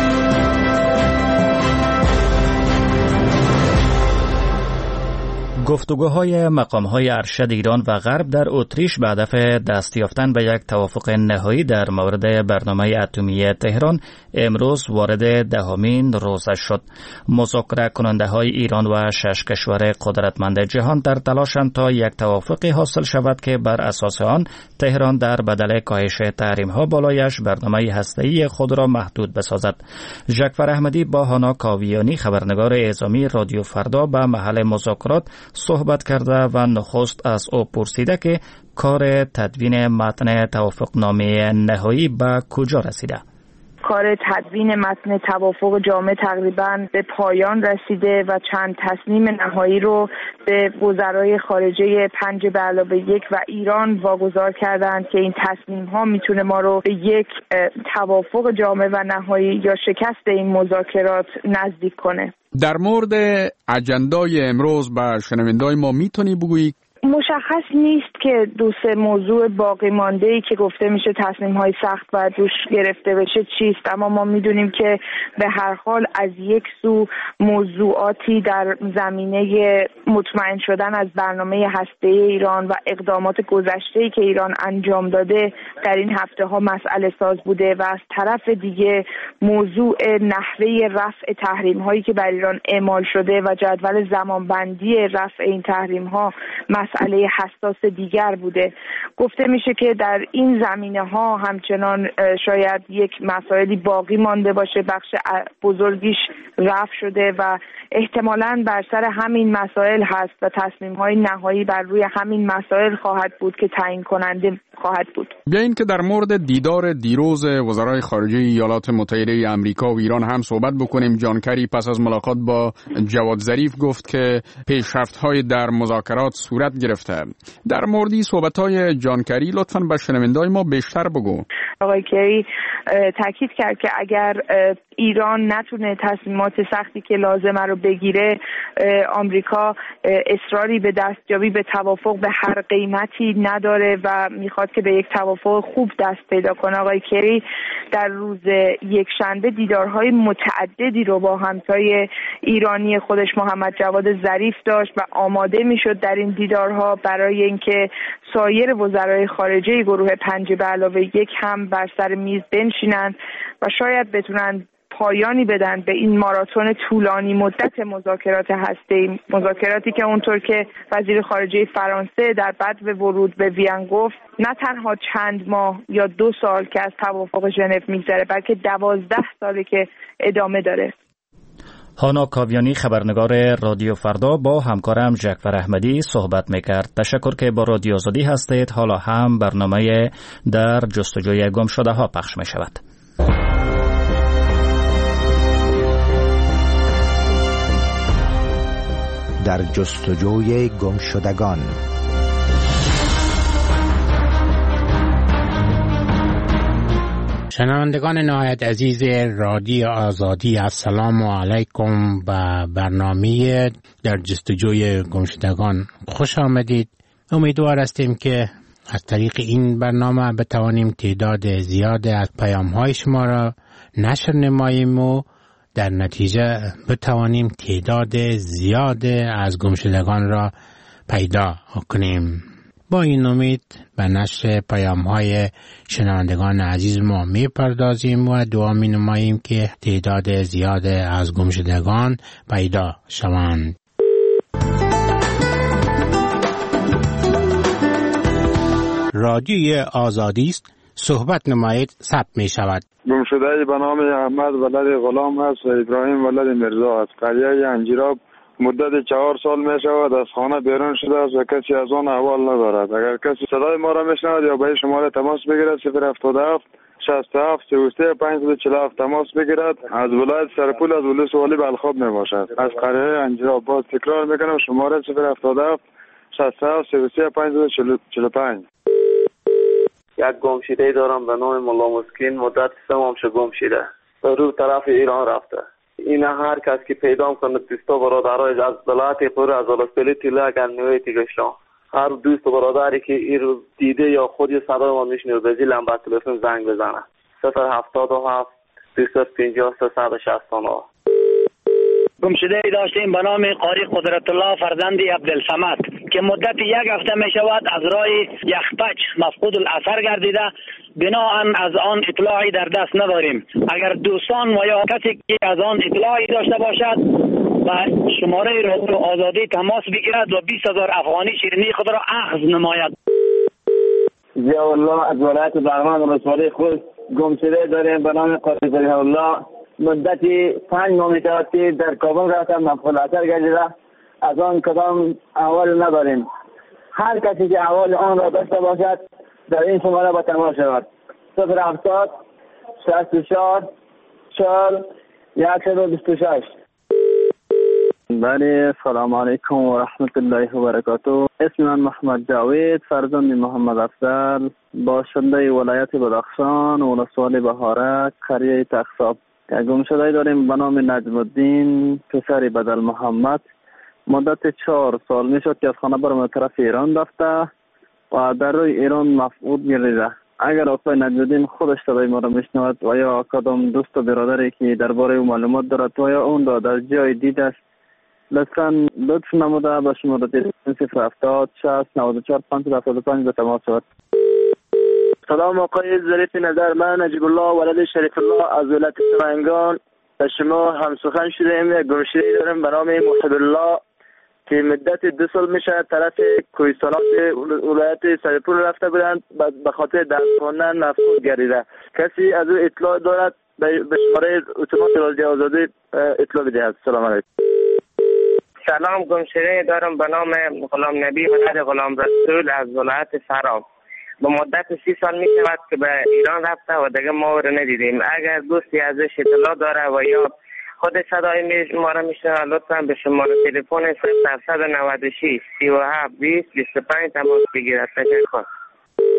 S1: گفتگوهای مقام‌های ارشد ایران و غرب در اتریش به هدف دست یافتن به یک توافق نهایی در مورد برنامه اتمی تهران امروز وارد دهمین روزه شد. مذاکره کننده‌های ایران و شش کشور قدرتمند جهان در تلاشند تا یک توافقی حاصل شود که بر اساس آن تهران در بدل کاهش تحریم‌ها بالایش برنامه هسته‌ای خود را محدود بسازد. ژکفر احمدی با هانا کاویانی خبرنگار اعزامی رادیو فردا به محل مذاکرات صحبت کرده و نخست از او پرسیده که کار تدوین متن توافقنامه نهایی به کجا رسیده؟
S19: کار تدوین متن توافق جامع تقریباً به پایان رسیده و چند تصمیم نهایی رو به وزرای خارجه پنج به علاوه یک و ایران واگذار کردند که این تصمیم ها میتونه ما رو به یک توافق جامع و نهایی یا شکست این مذاکرات نزدیک کنه.
S6: در مورد اجندای امروز به شنوندای ما میتونی بگویی؟
S19: مشخص نیست که دو سه موضوع باقی مانده ای که گفته میشه تصمیم های سخت باید روش گرفته بشه چیست، اما ما میدونیم که به هر حال از یک سو موضوعاتی در زمینه مطمئن شدن از برنامه هسته‌ای ایران و اقدامات گذشته‌ای که ایران انجام داده در این هفته ها مسئله ساز بوده و از طرف دیگه موضوع نحوه رفع تحریم هایی که بر ایران اعمال شده و جدول زمانبندی رفع این تحریم ها مسئله حساس دیگر بوده. گفته میشه که در این زمینه ها همچنان شاید یک مسائلی باقی مانده باشه، بخش بزرگیش رفع شده و احتمالاً بر سر همین مسائل هست و تصمیم های نهایی بر روی همین مسائل خواهد بود که تعیین کننده خواهد بود.
S6: بیایید که در مورد دیدار دیروز وزرای خارجه ایالات متحده آمریکا و ایران هم صحبت بکنیم. جان کری پس از ملاقات با جواد ظریف گفت که پیشرفت‌های در مذاکرات صورت گرفته. در مورد صحبت‌های جان کری لطفاً به شنونده‌های ما بیشتر بگو.
S19: آقای کری تاکید کرد که اگر ایران نتونه تصمیمات سختی که لازمه رو بگیره، آمریکا اصراری به دستیابی به توافق به هر قیمتی نداره و میخواد که به یک توافق خوب دست پیدا کنه. آقای کری در روز یک شنبه دیدارهای متعددی رو با همتای ایرانی خودش محمد جواد ظریف داشت و آماده میشد در این دیدارها برای اینکه سایر وزرای خارجه گروه پنج به علاوه یک هم بر سر میز بنشینند و شاید بتونن پایانی بدن به این ماراتون طولانی مدت مذاکرات هسته‌ای، مذاکراتی که اونطور که وزیر خارجه فرانسه در بدو ورود به وین گفت نه تنها چند ماه یا دو سال که از توافق ژنو میگذره، بلکه دوازده ساله که ادامه داره.
S1: هانا کاویانی خبرنگار رادیو فردا با همکارم جعفر احمدی صحبت میکرد. تشکر که با رادیو آزادی هستید. حالا هم برنامه در جستجوی گم شده ها پخش می شود.
S20: در جستجوی گم شدگان.
S21: شنوندگان نهایت عزیز رادیو آزادی، السلام علیکم. و برنامه در جستجوی گمشدگان خوش آمدید. امیدوار هستیم که از طریق این برنامه بتوانیم تعداد زیاد از پیام‌های شما را نشر نماییم و در نتیجه بتوانیم تعداد زیاد از گمشدگان را پیدا کنیم. با این امید به نشر پیام‌های شنوندگان عزیز ما می پردازیم و دعا می نماییم که تعداد زیاد از گمشدگان پیدا شوند. رادیوی آزادی است، صحبت نمایید ثبت می شود.
S22: گمشده به نام احمد ولد غلام است و ابراهیم ولد مرزا است. قریه انجیراب مدت چهار سال می شود از خانه بیرون شده است و کسی از آن احوال ندارد. اگر کسی صدای ما را می شنود یا به شماره تماس بگیرد صفر هفتاد و هفت شصت و هفت سی و سه پنجصد و چهل و هفت تماس بگیرد. از ولایت سرپول از ولس والی بلخاب می باشد. از قریه انجیراب. باز تکرار میکنم شماره صفر هفتاد و هفت شصت و هفت سی و سه پنجصد و چهل و پنج.
S23: یک گمشده دارم به نام مولا مسکین، مدت سه ماه شد گمشده، رو طرف ایران رفته. این هر کس که پیدا کنه دوستا برادرای از ولایت پر از ولسپلی تیله اگر نویتی گشتن، هر دوست برادری که این رو دیده یا خودی صدای ما میشنه به زی لمبر تلفن زنگ بزنه صفر هفتاد و هفت دویست و پنجاه سیصد و شصت و نه.
S24: گمشده ای داشتیم به نام قاری قدرت الله فرزند عبدالصمد که مدت یک هفته می شود از راه یخپچ مفقود الاثر گردیده. بناهن از آن اطلاعی در دست نداریم. اگر دوستان و یا کسی که از آن اطلاعی داشته باشد و شماره رادیو آزادی تماس بگیرد و بیست هزار افغانی شیرینی خود را اخذ نماید.
S23: ضیاء الله از ولایت بغلان رسوالی خود گمشده داریم به نام قاری ضیاء الله. مدتی پنج ماه می‌شود که در کابل رفتم مفقود اثر گردیده. از آن کدام احوال نداریم. هر کسی که احوال آن را داشته باشد در این شماره با تماس شود صفر هفتاد شصت و چهار چهار صد و بیست و شش.
S25: بله، سلام علیکم و رحمت الله و برکاته. اسم من محمد جاوید فرزند محمد افضل، باشنده ولایت بدخشان و ولسوالی بهارک قریه تخصاب. گمشده داریم به نام نجم الدین پسر بدل محمد. مدت چهار سال می شد که از خانه برم طرف ایران رفته و در روی ایران مفقود گردیده. اگر آقای نجم الدین خودش صدای ما را میشنود و یا کدام دوست و برادری که درباره او معلومات دارد و یا اون را در جای دیده است، لطفاً لطف نموده به شماره تلفن صفر هفتاد شصت نود و چهار پانصد و هفتاد و پنج به تماس شود.
S23: سلام آقای ظریف نظر، من نجیب الله ولد شریف الله از ولایت سمنگان به شما هم سخن شدیم. یک گمشده دارم به نام محب الله که مدت دو سال میشه طرف کوهستانات ولایت سرپول رفته بودند به خاطر درس خواندن مفقود گردیده. کسی از او اطلاع دارد به شماره اتومات رادیو آزادی اطلاع بدهد. سلام علیکم.
S26: سلام، گمشده دارم به نام غلام نبی ولد غلام رسول از ولایت سراب. به مدت سی سال می شود که به ایران رفته و دیگه ما رو ندیدیم. اگر دوستی ازش اطلاع داره و یا خود صدای ما را میشنه لطفا به شماره تلفن صفر هفتصد و نود و شش سی و هفت بیست بیست و پنج تماس بگیرد. تشکر.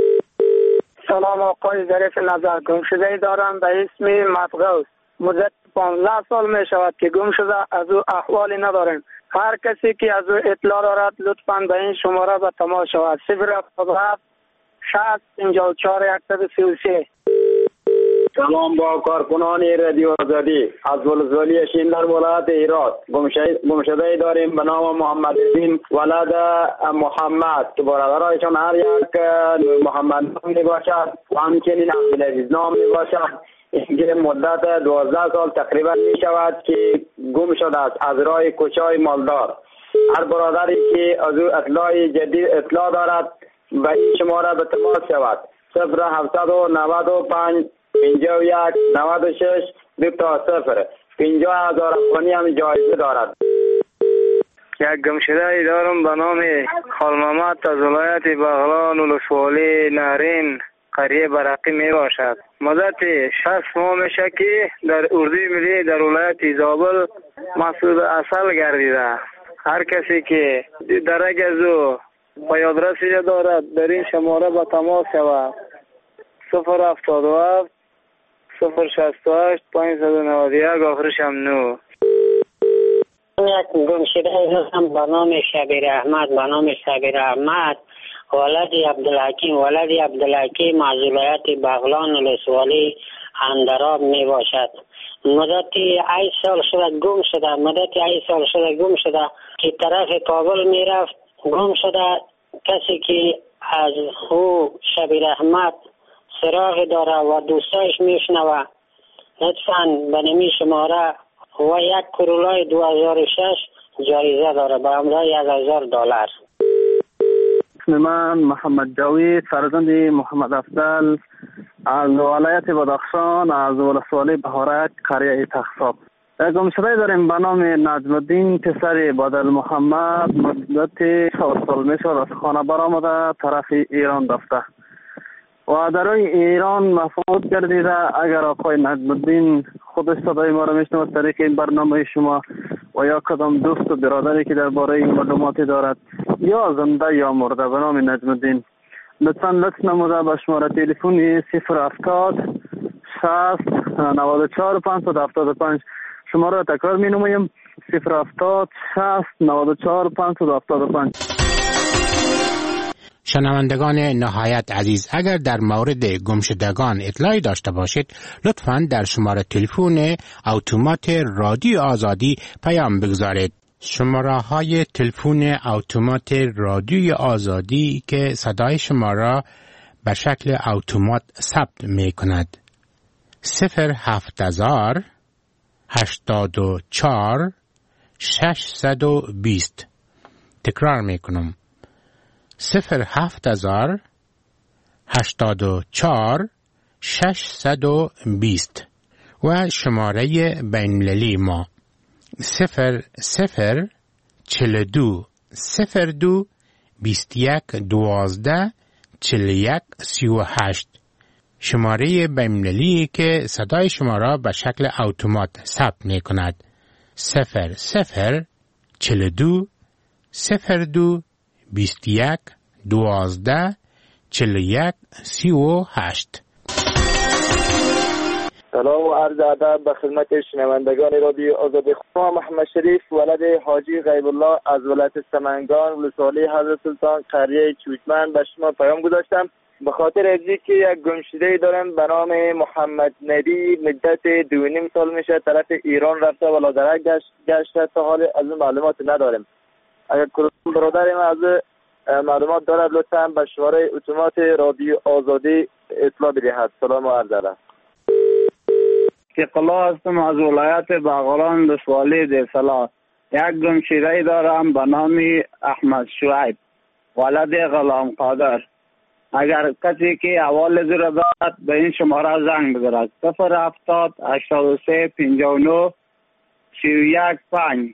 S27: سلام آقای ظریف نظر، گمشده دارم به اسم مفقود. مدت
S25: پانزده سال می شود که گم شده، از او احوالی نداریم. هر کسی که از او اطلاع دارد لطفاً به این شماره به تماس شود. صفر هفتاد و هفت شصت پنجاه و چهار صد و سی و سه.
S23: سلام با کارکنان رادیو آزادی. از ولسوالی شین در ولایت هرات گمشده داریم به نام محمد الدین ولد محمد که برادرایشان هر یک محمد نام می باشد و همچنین عبدالعزیز نام می باشد. اینکه مدت دوازده سال تقریبا می شود که گم شده است از راه کوچه‌های مالدار. هر برادری که از او اطلاع جدید اطلاع دارد به این شماره به تماس شود. صفر هفتصد و نود و پنج پنجاه و یک نود و شش دو تا صفر. پنجاه هزار افغانی هم جایزه دارد.
S25: یک گمشده دارم به نام خال محمد از ولایت بغلان ولسوالی نارین قریه برقی می باشد. مدت شصت ماه میشه که در اردوی ملی در ولایت زابل مسعود اصل گردیده. هر کسی که درک از او پیادرسی دارد در این شماره به تماس شود. صفر هفتاد و هفت صفر شصت و هشت پانصد و نود و یک آخرش هم نو.
S5: یک گمشده هستم به نام شبیر احمد به نام شبیر احمد ولد عبدالحکیم ولد عبدالحکیم از ولایت بغلان ولسوالی اندراب می باشد. مدتی ای سال شده گم شده مدتی ای سال شده گم شده که طرف کابل می رفت گم شده. کسی که از او شبیر احمد سراغ داره و دوستایش میشنوه لطفاً به نمی شماره و یک کرولای دو هزار و شش جایزه داره به همراه یک هزار دلار.
S25: اسم من محمد جاوید فرزند محمد افضل از ولایت بدخشان از ولسوالی بهارک قریه تخصاب. گمشده داریم به نام نجم الدین پسر بدل محمد مدت چهار سال می شد از خانه برآمده طرف ایران رفته و در ایران مفقود گردیده. اگر آقای نجم الدین خودش صدای ما را میشنود طریق این برنامه شما و یا کدام دوست و برادری که درباره این معلوماتی دارد یا زنده یا مرده به نام نجم الدین لطفاً لطف نموده به شماره تلفنی صفر هفتاد شصت نود و چهار پانصد و هفتاد و پنج شماره را تکرار می نمایم صفر هفتاد شصت نود و چهار پانصد و هفتاد و پنج.
S21: شنوندگان نهایت عزیز، اگر در مورد گمشدگان اطلاعی داشته باشید لطفاً در شماره تلفن اتومات رادیو آزادی پیام بگذارید. شماره های تلفن اتومات رادیو آزادی که صدای شما را به شکل اتومات ثبت می کند. صفر هفت هزار هشتاد و چهار ششصد و بیست. تکرار می کنم. صفر هفت هزار هشتاد و چهار ششصد و بیست و شماره بین‌المللی ما صفر صفر چهل دو صفر دو بیست یک دوازده چهل یک سی و هشت. شماره بین‌المللی که صدای شما را به شکل اتومات ثبت می کند. صفر صفر چهل دو صفر دو بیست یک دوازده چهل یک سی و هشت.
S8: سلام و عرض ادب به خدمت شنوندگان رادیو آزادی. خانم محمد شریف ولد حاجی غیب الله از ولایت سمنگان ولسوالی حضرت سلطان قریه چوشمن به شما پیام گذاشتم به خاطر ازی که یک گمشده دارم به نام محمد نبی مدت دو نیم سال میشه طرف ایران رفته و لادرک گشته تا حال از اون معلومات نداریم. اگر برادر ما از معلومات دارد لطفاً به شماره اتومات رادیو آزادی اطلاع بدهد. سلام و عرض ادب.
S25: اقلا هستم از ولایت بغلان ولسوالی دیرسلا. یک گمشده دارم به نام احمد شعیب ولد غلام قادر. اگر کسی که احوال زیر دارد به این شماره زنگ بزند. صفر هفتاد هشتاد و سه پنجاه و نه سی و یک پنج.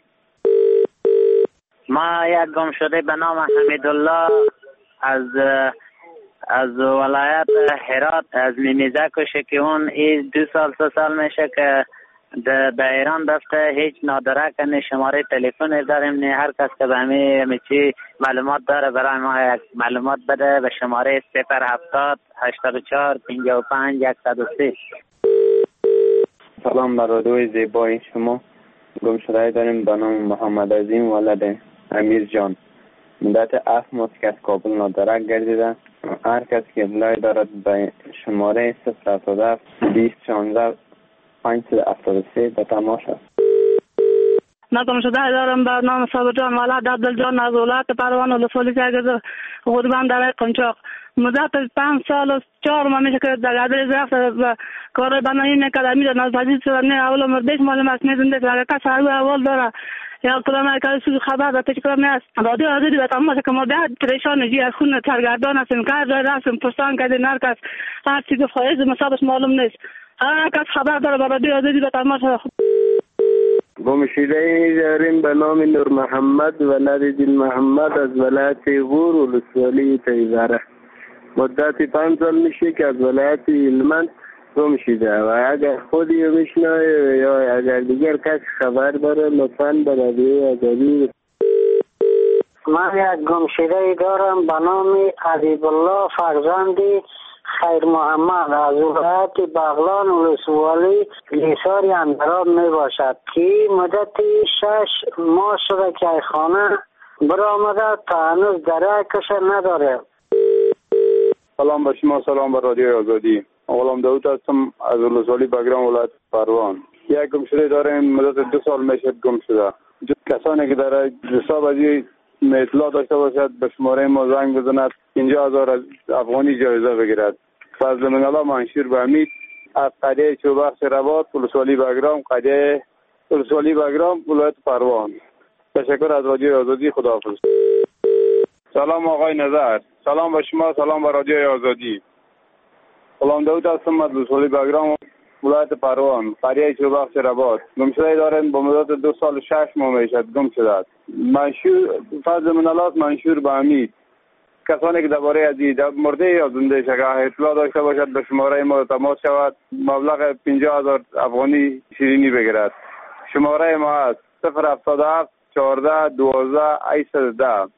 S5: ما یک گمشده به نام حمیدالله از از ولایت هرات از میمیزک و شکیون این دو سال سه سال میشه که به ایران رفته. هیچ نادره کنه شماره تلفن داریم نه. هر کس که به همه چی معلومات داره برای ما یک معلومات بده به شماره صفر هفتاد هشتاد و چهار پنجاه و پنج صد و سه.
S3: سلام بر رادیوی زیبای شما. گم شده داریم به نام محمد عظیم ولد امیر جان. مدت هفت ماه که از کابل نادرک گردیده. هر کس که اطلاعی دارد به شماره صفر هفتاد و هفت بیست شانزده پنجصد و هفتاد و سه به تماس است.
S9: من گم شده دارم به نام صابر جان ولد عبدالجان از ولایت پروان ولسوالی سرگرد غربان در قنچاق. مدت پنج سال و چهار ماه میشه که در گردش رفت و کارهای بنایی میکرد. میره نازدید شده نه اول مردش معلوم است میزنده که اگر کس هرگو اول داره یا کلام که سوز خبر داده چه کلام نیست رادیو آزادی به تماس که ما بعد پریشان جی از خون سرگردان هستیم کار جای رفتیم پرسان کردیم هر کس هر چیز فایز مصابش معلوم نیست. هر کس خبر داره به رادیو آزادی به تماس.
S10: گمشده داریم به نام نور محمد ولد دین محمد از ولایت غور ولسوالی تیزاره. مدت پنج سال میشه که از ولایت هلمند گم شده و اگر خودی میشنوه یا اگر دیگر کسی خبر داره لطفاً به رادیو آزادی.
S11: من یک گمشده دارم به نام حبیب الله فرزندی خیر محمد از ولایت بغلان ولسوالی لیساری اندراب می باشد که مدت شش ماه شده که خانه برآمده تا هنوز درکش نداره.
S22: سلام به شما، سلام به رادیو آزادی. غلام داوود هستم از ولسوالی بگرام ولایت پروان. یک گمشده داریم مدت دو سال میشه گم شده. کسانی که در حساب از اطلاع داشته باشد به شماره ما زنگ بزند پنجاه هزار افغانی جایزه بگیرد. فضل من الله منشور به امید از قریه چوبخش رباط ولسوالی بگرام قریه ولسوالی بگرام ولایت پروان. تشکر از رادیو آزادی. خداحافظ. سلام آقای نظر. سلام به شما، سلام به رادیو آزادی. غلام داوود هستم از ولسوالی بگرام ولایت پروان قریه چوبخش رباط. گمشده دارن با مدت دو سال و شش ماه میشد گم شده. منشور فضل من الله منشور به امید. کسانی که درباره از این مرده یا زنده شده اطلاع داشته باشد به شماره ما تماس شود. مبلغ پنجاه هزار افغانی شیرینی بگیرد. شماره ما است صفر هفتاد و هفت چهارده دوازده هشتصد و ده.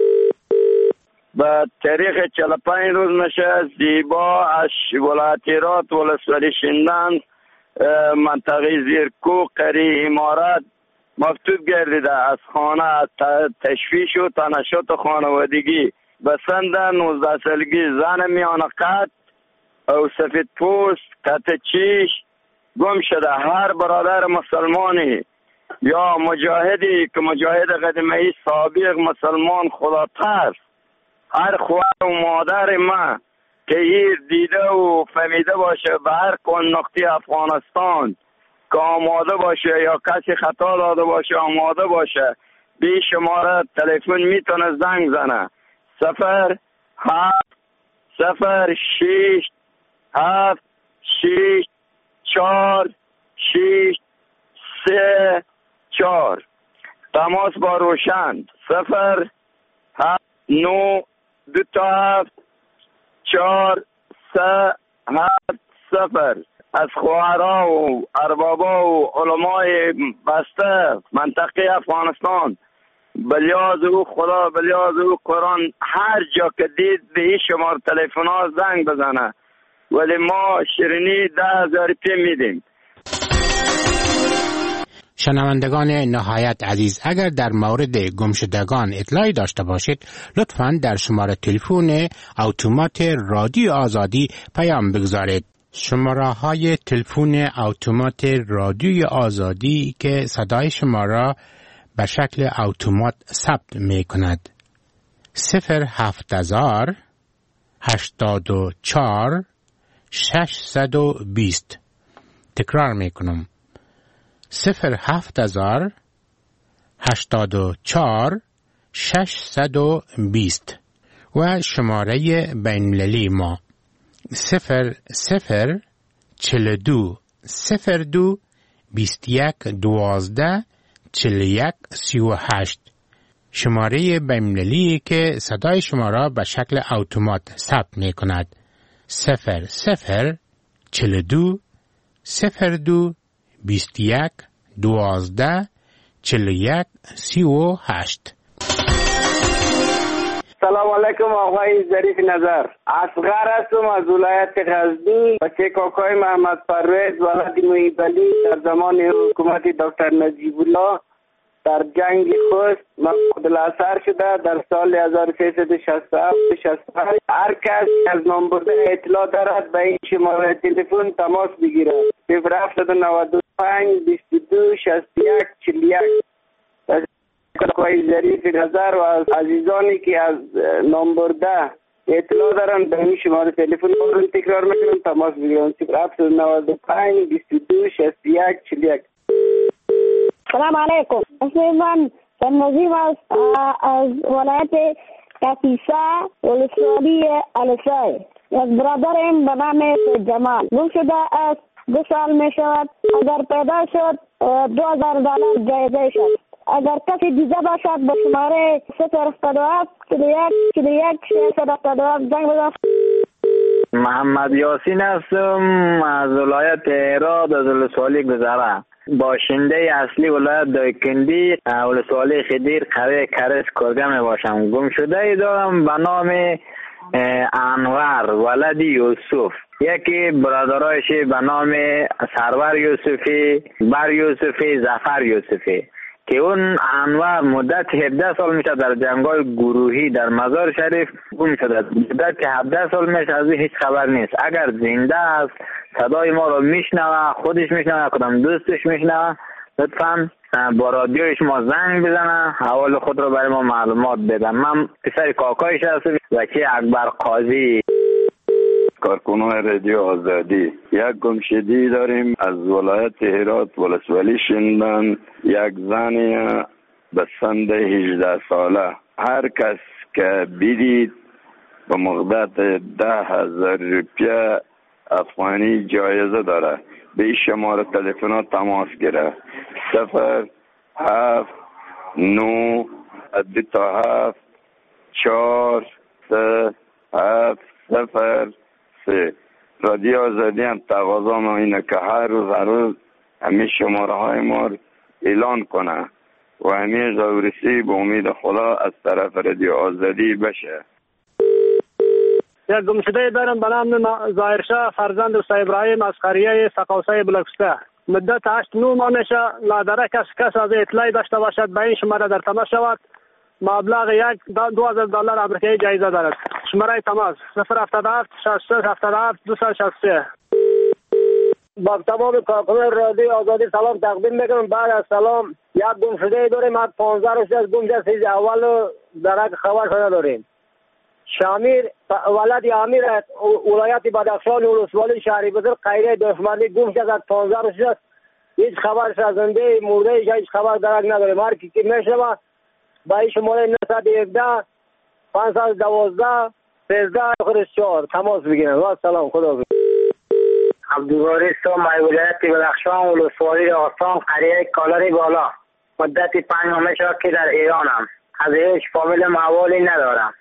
S12: به تاریخ چهل و پنج روز میشه زیبا از ولایت هرات ولسوالی شندان منطقه زیرکو قریه امارات مفتوح گردیده. از خانه تشویش و تنشط خانوادگی به سند نوزده سالگی زن میان قد او سفید پوست قط چیش گم شده. هر برادر مسلمانی یا مجاهدی که مجاهد قدیمی سابق مسلمان خدا ترس، هر خواهر و مادر ما که هیر دیده و فهمیده باشه به هر کن نقطه افغانستان که آماده باشه یا کسی خطا داده باشه آماده باشه بی شماره تلفن میتونه زنگ زنه. صفر هفت صفر شیش هفت شیش چهار شیش سه چهار. تماس با روشن صفر هفت نو دو تا هفت چهار سه هفت صفر. از خواهرها و اربابا و علمای بسته منطقه افغانستان بلیاز او خدا بلیاز او قرآن هر جا که دید به این شمار تلفن ها زنگ بزنه ولی ما شیرینی ده هزار روپیه میدیم.
S21: شنوندگان نهایت عزیز، اگر در مورد گمشدگان اطلاعی داشته باشید لطفاً در شماره تلفن اتومات رادیو آزادی پیام بگذارید. شماره های تلفن اتومات رادیو آزادی که صدای شما را به شکل اتومات ثبت می کند: صفر هفت هزار هشتاد و چهار ششصد و بیست. تکرار می کنم: صفر هفت هزار هشتاد و چهار ششصد و بیست. و شماره بین‌المللی ما صفر صفر چهل و دو صفر دو بیست و یک دوازده چهل و یک سی و هشت. شماره بین‌المللی که صدای شما را به شکل اتومات ثبت می کند: صفر صفر چهل و دو صفر دو بیست و یک دوازده چهل و یک سی و هشت.
S3: سلام علیکم آقای ظریف نظر. اصغر هستم از ولایت غزنی. بچه کاکای محمد پرویز ولد محیب علی در زمان حکومت دکتر نجیب الله در جنگ خوست مفقود الاثر شده در سال هزار و سیصد و شصت و هفت شصت و هشت. هر کس از نامبر اطلاع دارد به این شماره تلفن تماس بگیرد. صفر هفت نود و پنج بیست و دو شصت و یک چهل و یک. آقای ظریف نظر و از عزیزانی که از نامبر ده اطلاع دارن به این شماره تلفن رو تکرار میکنم تماس بگیرن. صفر هفت نود و پنج بیست و دو شصت و یک چهل و یک.
S4: سلام علیکم. اسم من سنوزیم است از ولایت کسیسا ولسوالی السای. از برادرم به نام جمال گم شده است. دو سال می شود. اگر پیدا شد دو هزار دلار جایزه شد. اگر کسی دیده باشد به شماره صفر هفتاد و هفت چهل و یک چهل و یک ششصد و هفتاد و هفت زنگ بزن.
S13: محمد یاسین هستم از ولایت هرات از ولسوالی گذره. باشنده اصلی ولایت دایکندی ولسوالی خدیر قریه کرس کرگه می باشم. گم شده ای دارم به نام انور ولد یوسف. یکی برادرایش به نام سرور یوسفی، بر یوسفی، زفر یوسفی که اون انور مدت هفده سال میشه در جنگای گروهی در مزار شریف گم شده. مدت که هفده سال میشه از هیچ خبر نیست. اگر زنده است صدای ما رو میشنوه، خودش میشنوه، کدام دوستش میشنوه، لطفاً با رادیوش ما زنگ بزنه، حوال خود رو برای ما معلومات بده. من پسر کاکایش هستم و که اکبر قاضی.
S12: کارکنان رادیو آزادی، یک گمشدگی داریم از ولایت هرات ولسوالی شندن. یک زنی به سن هجده ساله. هر کس که بدید به مقدار ده هزار روپیه افغانی جایزه داره. به این شماره تلفن تماس گیره. صفر هفت نو دو تا هفت چهار سه هفت صفر سه. رادیو آزادی هم تقاضا ما اینه که هر روز هر روز همین شماره های ما اعلان کنه و همین زورسی به امید خدا از طرف رادیو آزادی بشه.
S14: یک گمشده دارم به نام ظاهرشاه فرزند استاد ابراهیم از قریه سقاوسه بلوکسته. مدت هشت نو ماه میشه. نادره کس کس از اطلاعی داشته باشد به این شماره در تماس شود. مبلغ یک دو هزار دلار آمریکایی جایزه دارد. شماره تماس صفر هفتاد و هفت شصت و سه هفتاد و هفت دویست و شصت و سه.
S15: با تمام کارکنان رادیو آزادی سلام تقدیم میکنم. بعد از سلام یک گمشده داریم از پانزده روز از گمشده سیز اول درک خبر شده داریم. شامیر ولد امیر ولایت بدخشان ولسوالی شهری بزرگ قیره دشمنی گم شده از پانزده روز است. هیچ خبر شازنده مرده هیچ خبر درک نداریم. هر کی که میشوه با این شماره نهصد و هفده پانصد و دوازده سیزده آخرش چهار تماس بگیرن. و سلام خدا بگیرن.
S13: عبدالوارث مای ولایت بدخشان ولسوالی آسان قریه کالاری بالا. مدت پنج ماه میشه که در ایرانم. از هیچ فامیل محوالی ندارم.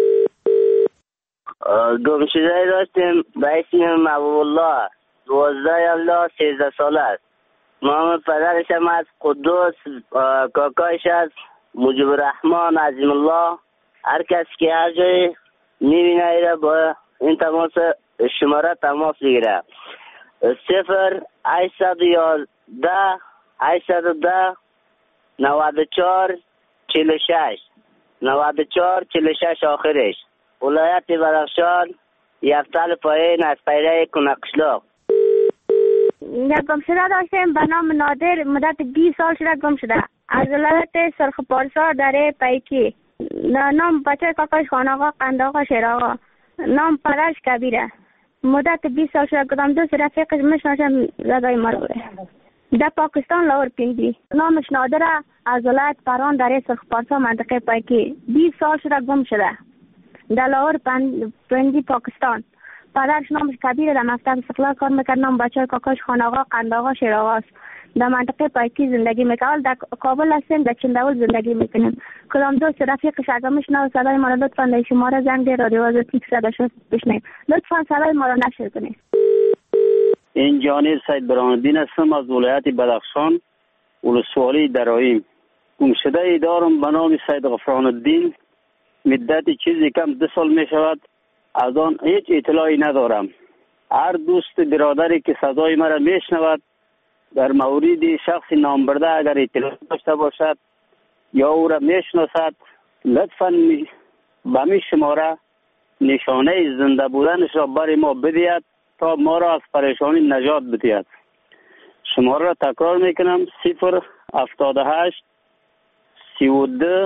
S16: گمشده داشتیم به اسم محبوب الله دوازده الله سیزده ساله است. نام پدرش هم از قدوس، کاکایش از مجیب الرحمن عظیم الله. هر کس که هر جای میبینه ایره با این تماس شماره تماس بگیره. صفر هشتصد و یازده هشتصد و ده نود و چهار چهل و شش نود و چهار چهل و شش آخرش. ولایت بدخشان یفتل پایین از پیره کنقشلاق.
S4: یک گمشده داشتیم به نام نادر مدت بیست سال شده گم شده. از ولایت سرخ پارسا در پیکی. نام بچه کاکاش خاناقا قنداقا شیراقا. نام پدرش کبیره. مدت بیست سال شده کدام دوست رفیقش مشناشم زدای مروه. در پاکستان لاهور پیندی. نامش نادره از ولایت پران در سرخ پارسا منطقه پیکی. بیست سال شده گم شده. در لاهور پیندی پاکستان. پدرش نامش کبیره در مفتر استقلال کار میکرد. نام بچه کاکاش خاناقا قنداقا شیراقا است. در منطقه پایکی زندگی میکنم. در کابل هستیم در چندول زندگی میکنیم. کدام دوست رفیقش اگر میشنوه صدای ما را لطفا در شماره زنگ ده رادیو آزادی صد و شش بشنوید. لطفا صدای ما را نشر کنید.
S17: این جانی سید برهان‌الدین هستم از ولایت بدخشان ولسوالی درایم. گمشده ای دارم به نام سید غفران الدین مدت چیزی کم دو سال می شود از آن هیچ اطلاعی ندارم. هر دوست برادری که صدای مرا می شنود در مورد شخص نامبرده اگر اطلاع داشته باشد یا او را می شناسد لطفاً به می شماره نشانه زنده بودنش را برای ما بدهید تا ما را از پریشانی نجات بدهد. شماره را تکرار می کنم: صفر هفتاد و هشت سی و دو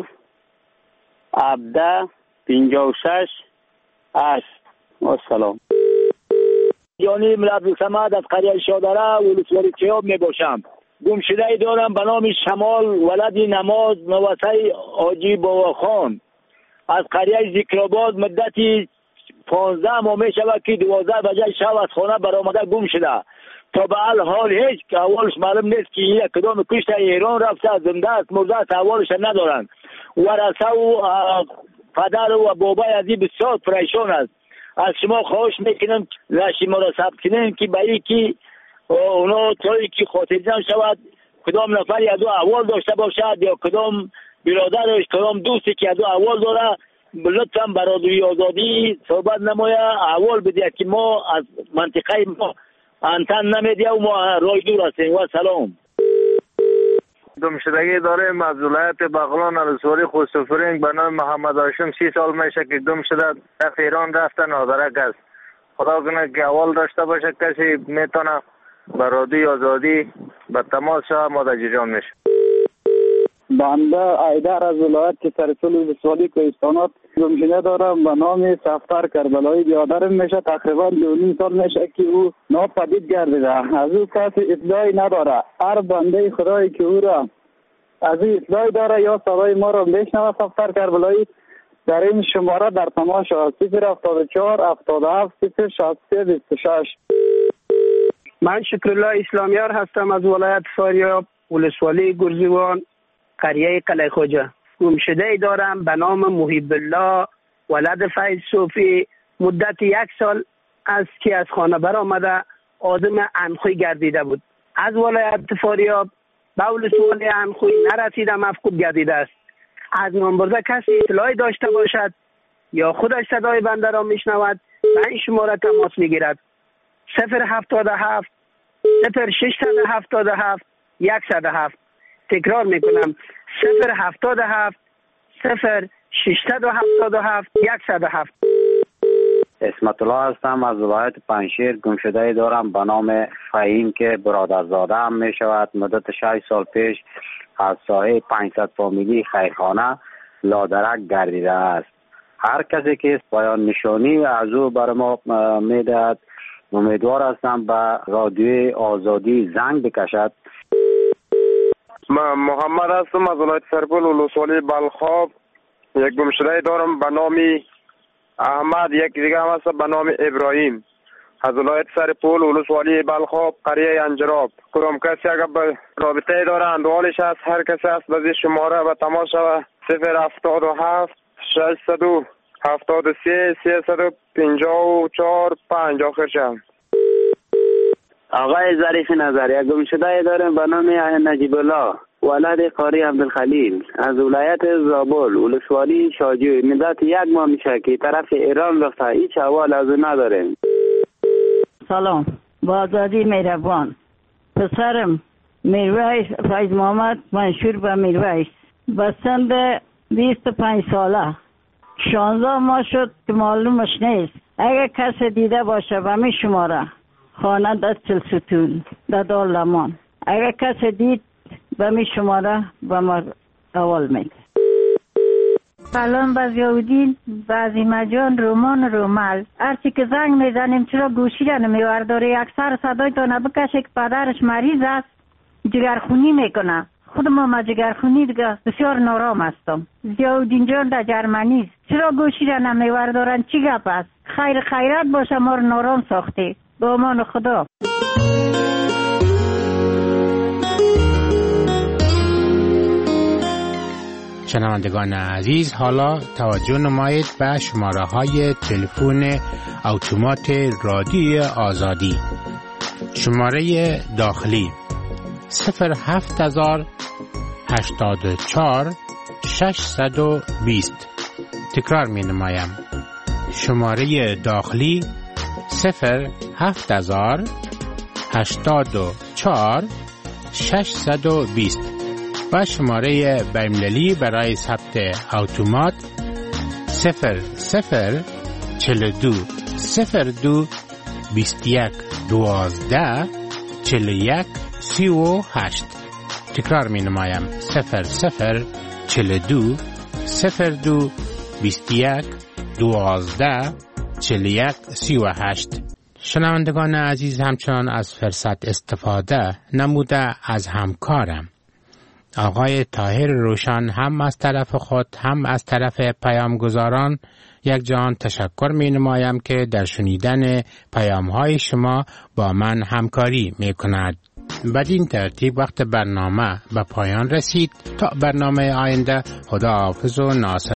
S17: هفده پنجاه و شش هشت. السلام.
S1: جانی عبدالصمد از قریه شادره ولسوالی چیاب می باشم. گمشده دارم به نام شمال ولد نماز نوسه حاجی بابا خان از قریه ذکرآباد. مدتی پانزده ماه می شود که دوازده بجه شب از خانه برآمده گم شده. تا به حال هیچ که اولش معلوم نیست که یک کدام کشته ایران رفته، زنده است مرده است، اولش ندارن. ورثه و پدر و بابای ازی بسیار پریشان است. از شما خواهش میکنم لشی ما را ثبت کنین که به ای که اونا طوری که خاطرجمع شود کدام نفر یا دو احوال داشته باشد یا کدام برادرش کدام دوستی که دو احوال داره لطفا برادری آزادی صحبت نمایه احوال بده که ما از منطقه ما انتن نمیدیم و ما رای دور هستیم. و سلام.
S10: گمشدگی داریم از ولایت بغلان الاسواری خوستفرینگ به نام محمد هاشم. سی سال میشه که گم شده، در ایران رفته، نادرک است. خدا کنه که اول داشته باشه کسی میتونه برادری آزادی به تماس شود ما در جریان میشه.
S25: بنده ایدر از ولایت سرسول ولسوالی کوهستانات گمشده دارم به نام سفتر کربلایی. بیادرم میشه تقریبا دو نیم سال میشه که او ناپدید گردیده. از او کسی اطلاعی نداره. هر بنده خدایی که او را از او اطلاعی داره یا صدای ما را بشنوه سفتر کربلایی در این شماره در تماس شود: صفر هفتاد و چهار هفتاد و هفت صفر شصت و سه بیست و شش.
S2: من شکرالله اسلامیار هستم از ولایت فاریاب ولسوالی گرزیوان قریه قلعه خوجه. گمشده ای دارم به نام محب الله ولد فیض صوفی. مدت یک سال است که از خانه برآمده آدم انخوی گردیده بود. از ولایت فاریاب به ولسوالی انخوی نرسیده، مفقود گردیده است. از نامبرده کسی اطلاعی داشته باشد یا خودش صدای بنده را میشنود به این شماره تماس میگیرد: صفر هفتاد و هفت صفر ششصد و هفتاد و هفت صد و هفت. تکرار میکنم: صفر هفتاد و هفت صفر ششصد و هفتاد و هفت صد و هفت.
S13: اسمت الله هستم از ولایت پنجشیر. گمشده دارم به نام فهیم که برادرزاده هم می شود. مدت شش سال پیش از ساحه پانصد فامیلی خیرخانه لادرک گردیده است. هر کسی که پایان نشانی از او بر ما می دهد امیدوار هستم به رادیوی آزادی زنگ بکشد.
S22: من محمد هستم از ولایت سرپل ولسوالی بلخاب. یک گمشده دارم به نام احمد، یک دیگه هم هست به نام ابراهیم از ولایت سرپل ولسوالی بلخاب قریه انجراب. کدام کسی اگر به رابطه داره اندوالش هست هر کسی هست به شماره به تماس شود: صفر هفتاد و هفت ششصد و هفتاد و سه سیصد و پنجاه و چهار پنج. آخر شد.
S17: آقای ظریف نظر. یک گمشده دارم به نام نجیب الله ولد قاری عبدالخلیل از ولایت زابل ولسوالی شاجوی. مدت یک ماه میشه که طرف ایران رفته، هیچ احوال از او نداریم.
S6: سلام. با آزادی مهربان. پسرم میرویس فیض محمد منشور به میرویس به سن بیست و پنج ساله شانزده ماه شد که معلومش نیست. اگر کسی دیده باشه به می شماره خانه در چلستون در دارالمان، اگر کسی دید به می شماره به ما اول میده.
S7: سلام به ضیاءالدین، به عظیمه جان، رومان رومل. هرچی که زنگ میزنیم چرا گوشی را نمیورداره؟ اکثر صدای تا نبکشه که پدرش مریض است، جگرخونی میکنه. خود ما ما جگرخونی دیگه بسیار نارام هستم. ضیاءالدین جان در جرمنی است، چرا گوشی را نمیوردارن؟ چی گپ است؟ خیر خیرت باشه، ما رو نارام ساخته. به امان خدا.
S21: شنوندگان عزیز، حالا توجه نمایید به شماره های تلفن اتومات رادیو آزادی. شماره داخلی صفر هفت هزار هشتاد و چهار ششصد و بیست. تکرار می نمایم. شماره داخلی صفر هفت هزار هشتاد و چهار ششصد و بیست و شماره بین‌المللی برای ثبت اتومات صفر صفر چهل و دو صفر دو بیست و یک دوازده چهل و یک سی و هشت. تکرار می نمایم. صفر صفر چهل و دو صفر دو بیست و یک دوازده چهل و یک سی و هشت. شنوندگان عزیز، همچنان از فرصت استفاده نموده از همکارم آقای طاهر روشن هم از طرف خود هم از طرف پیامگزاران یک جان تشکر می نمایم که در شنیدن پیام های شما با من همکاری می کند. بدین ترتیب وقت برنامه به پایان رسید. تا برنامه آینده، خدا حافظ و ناصر.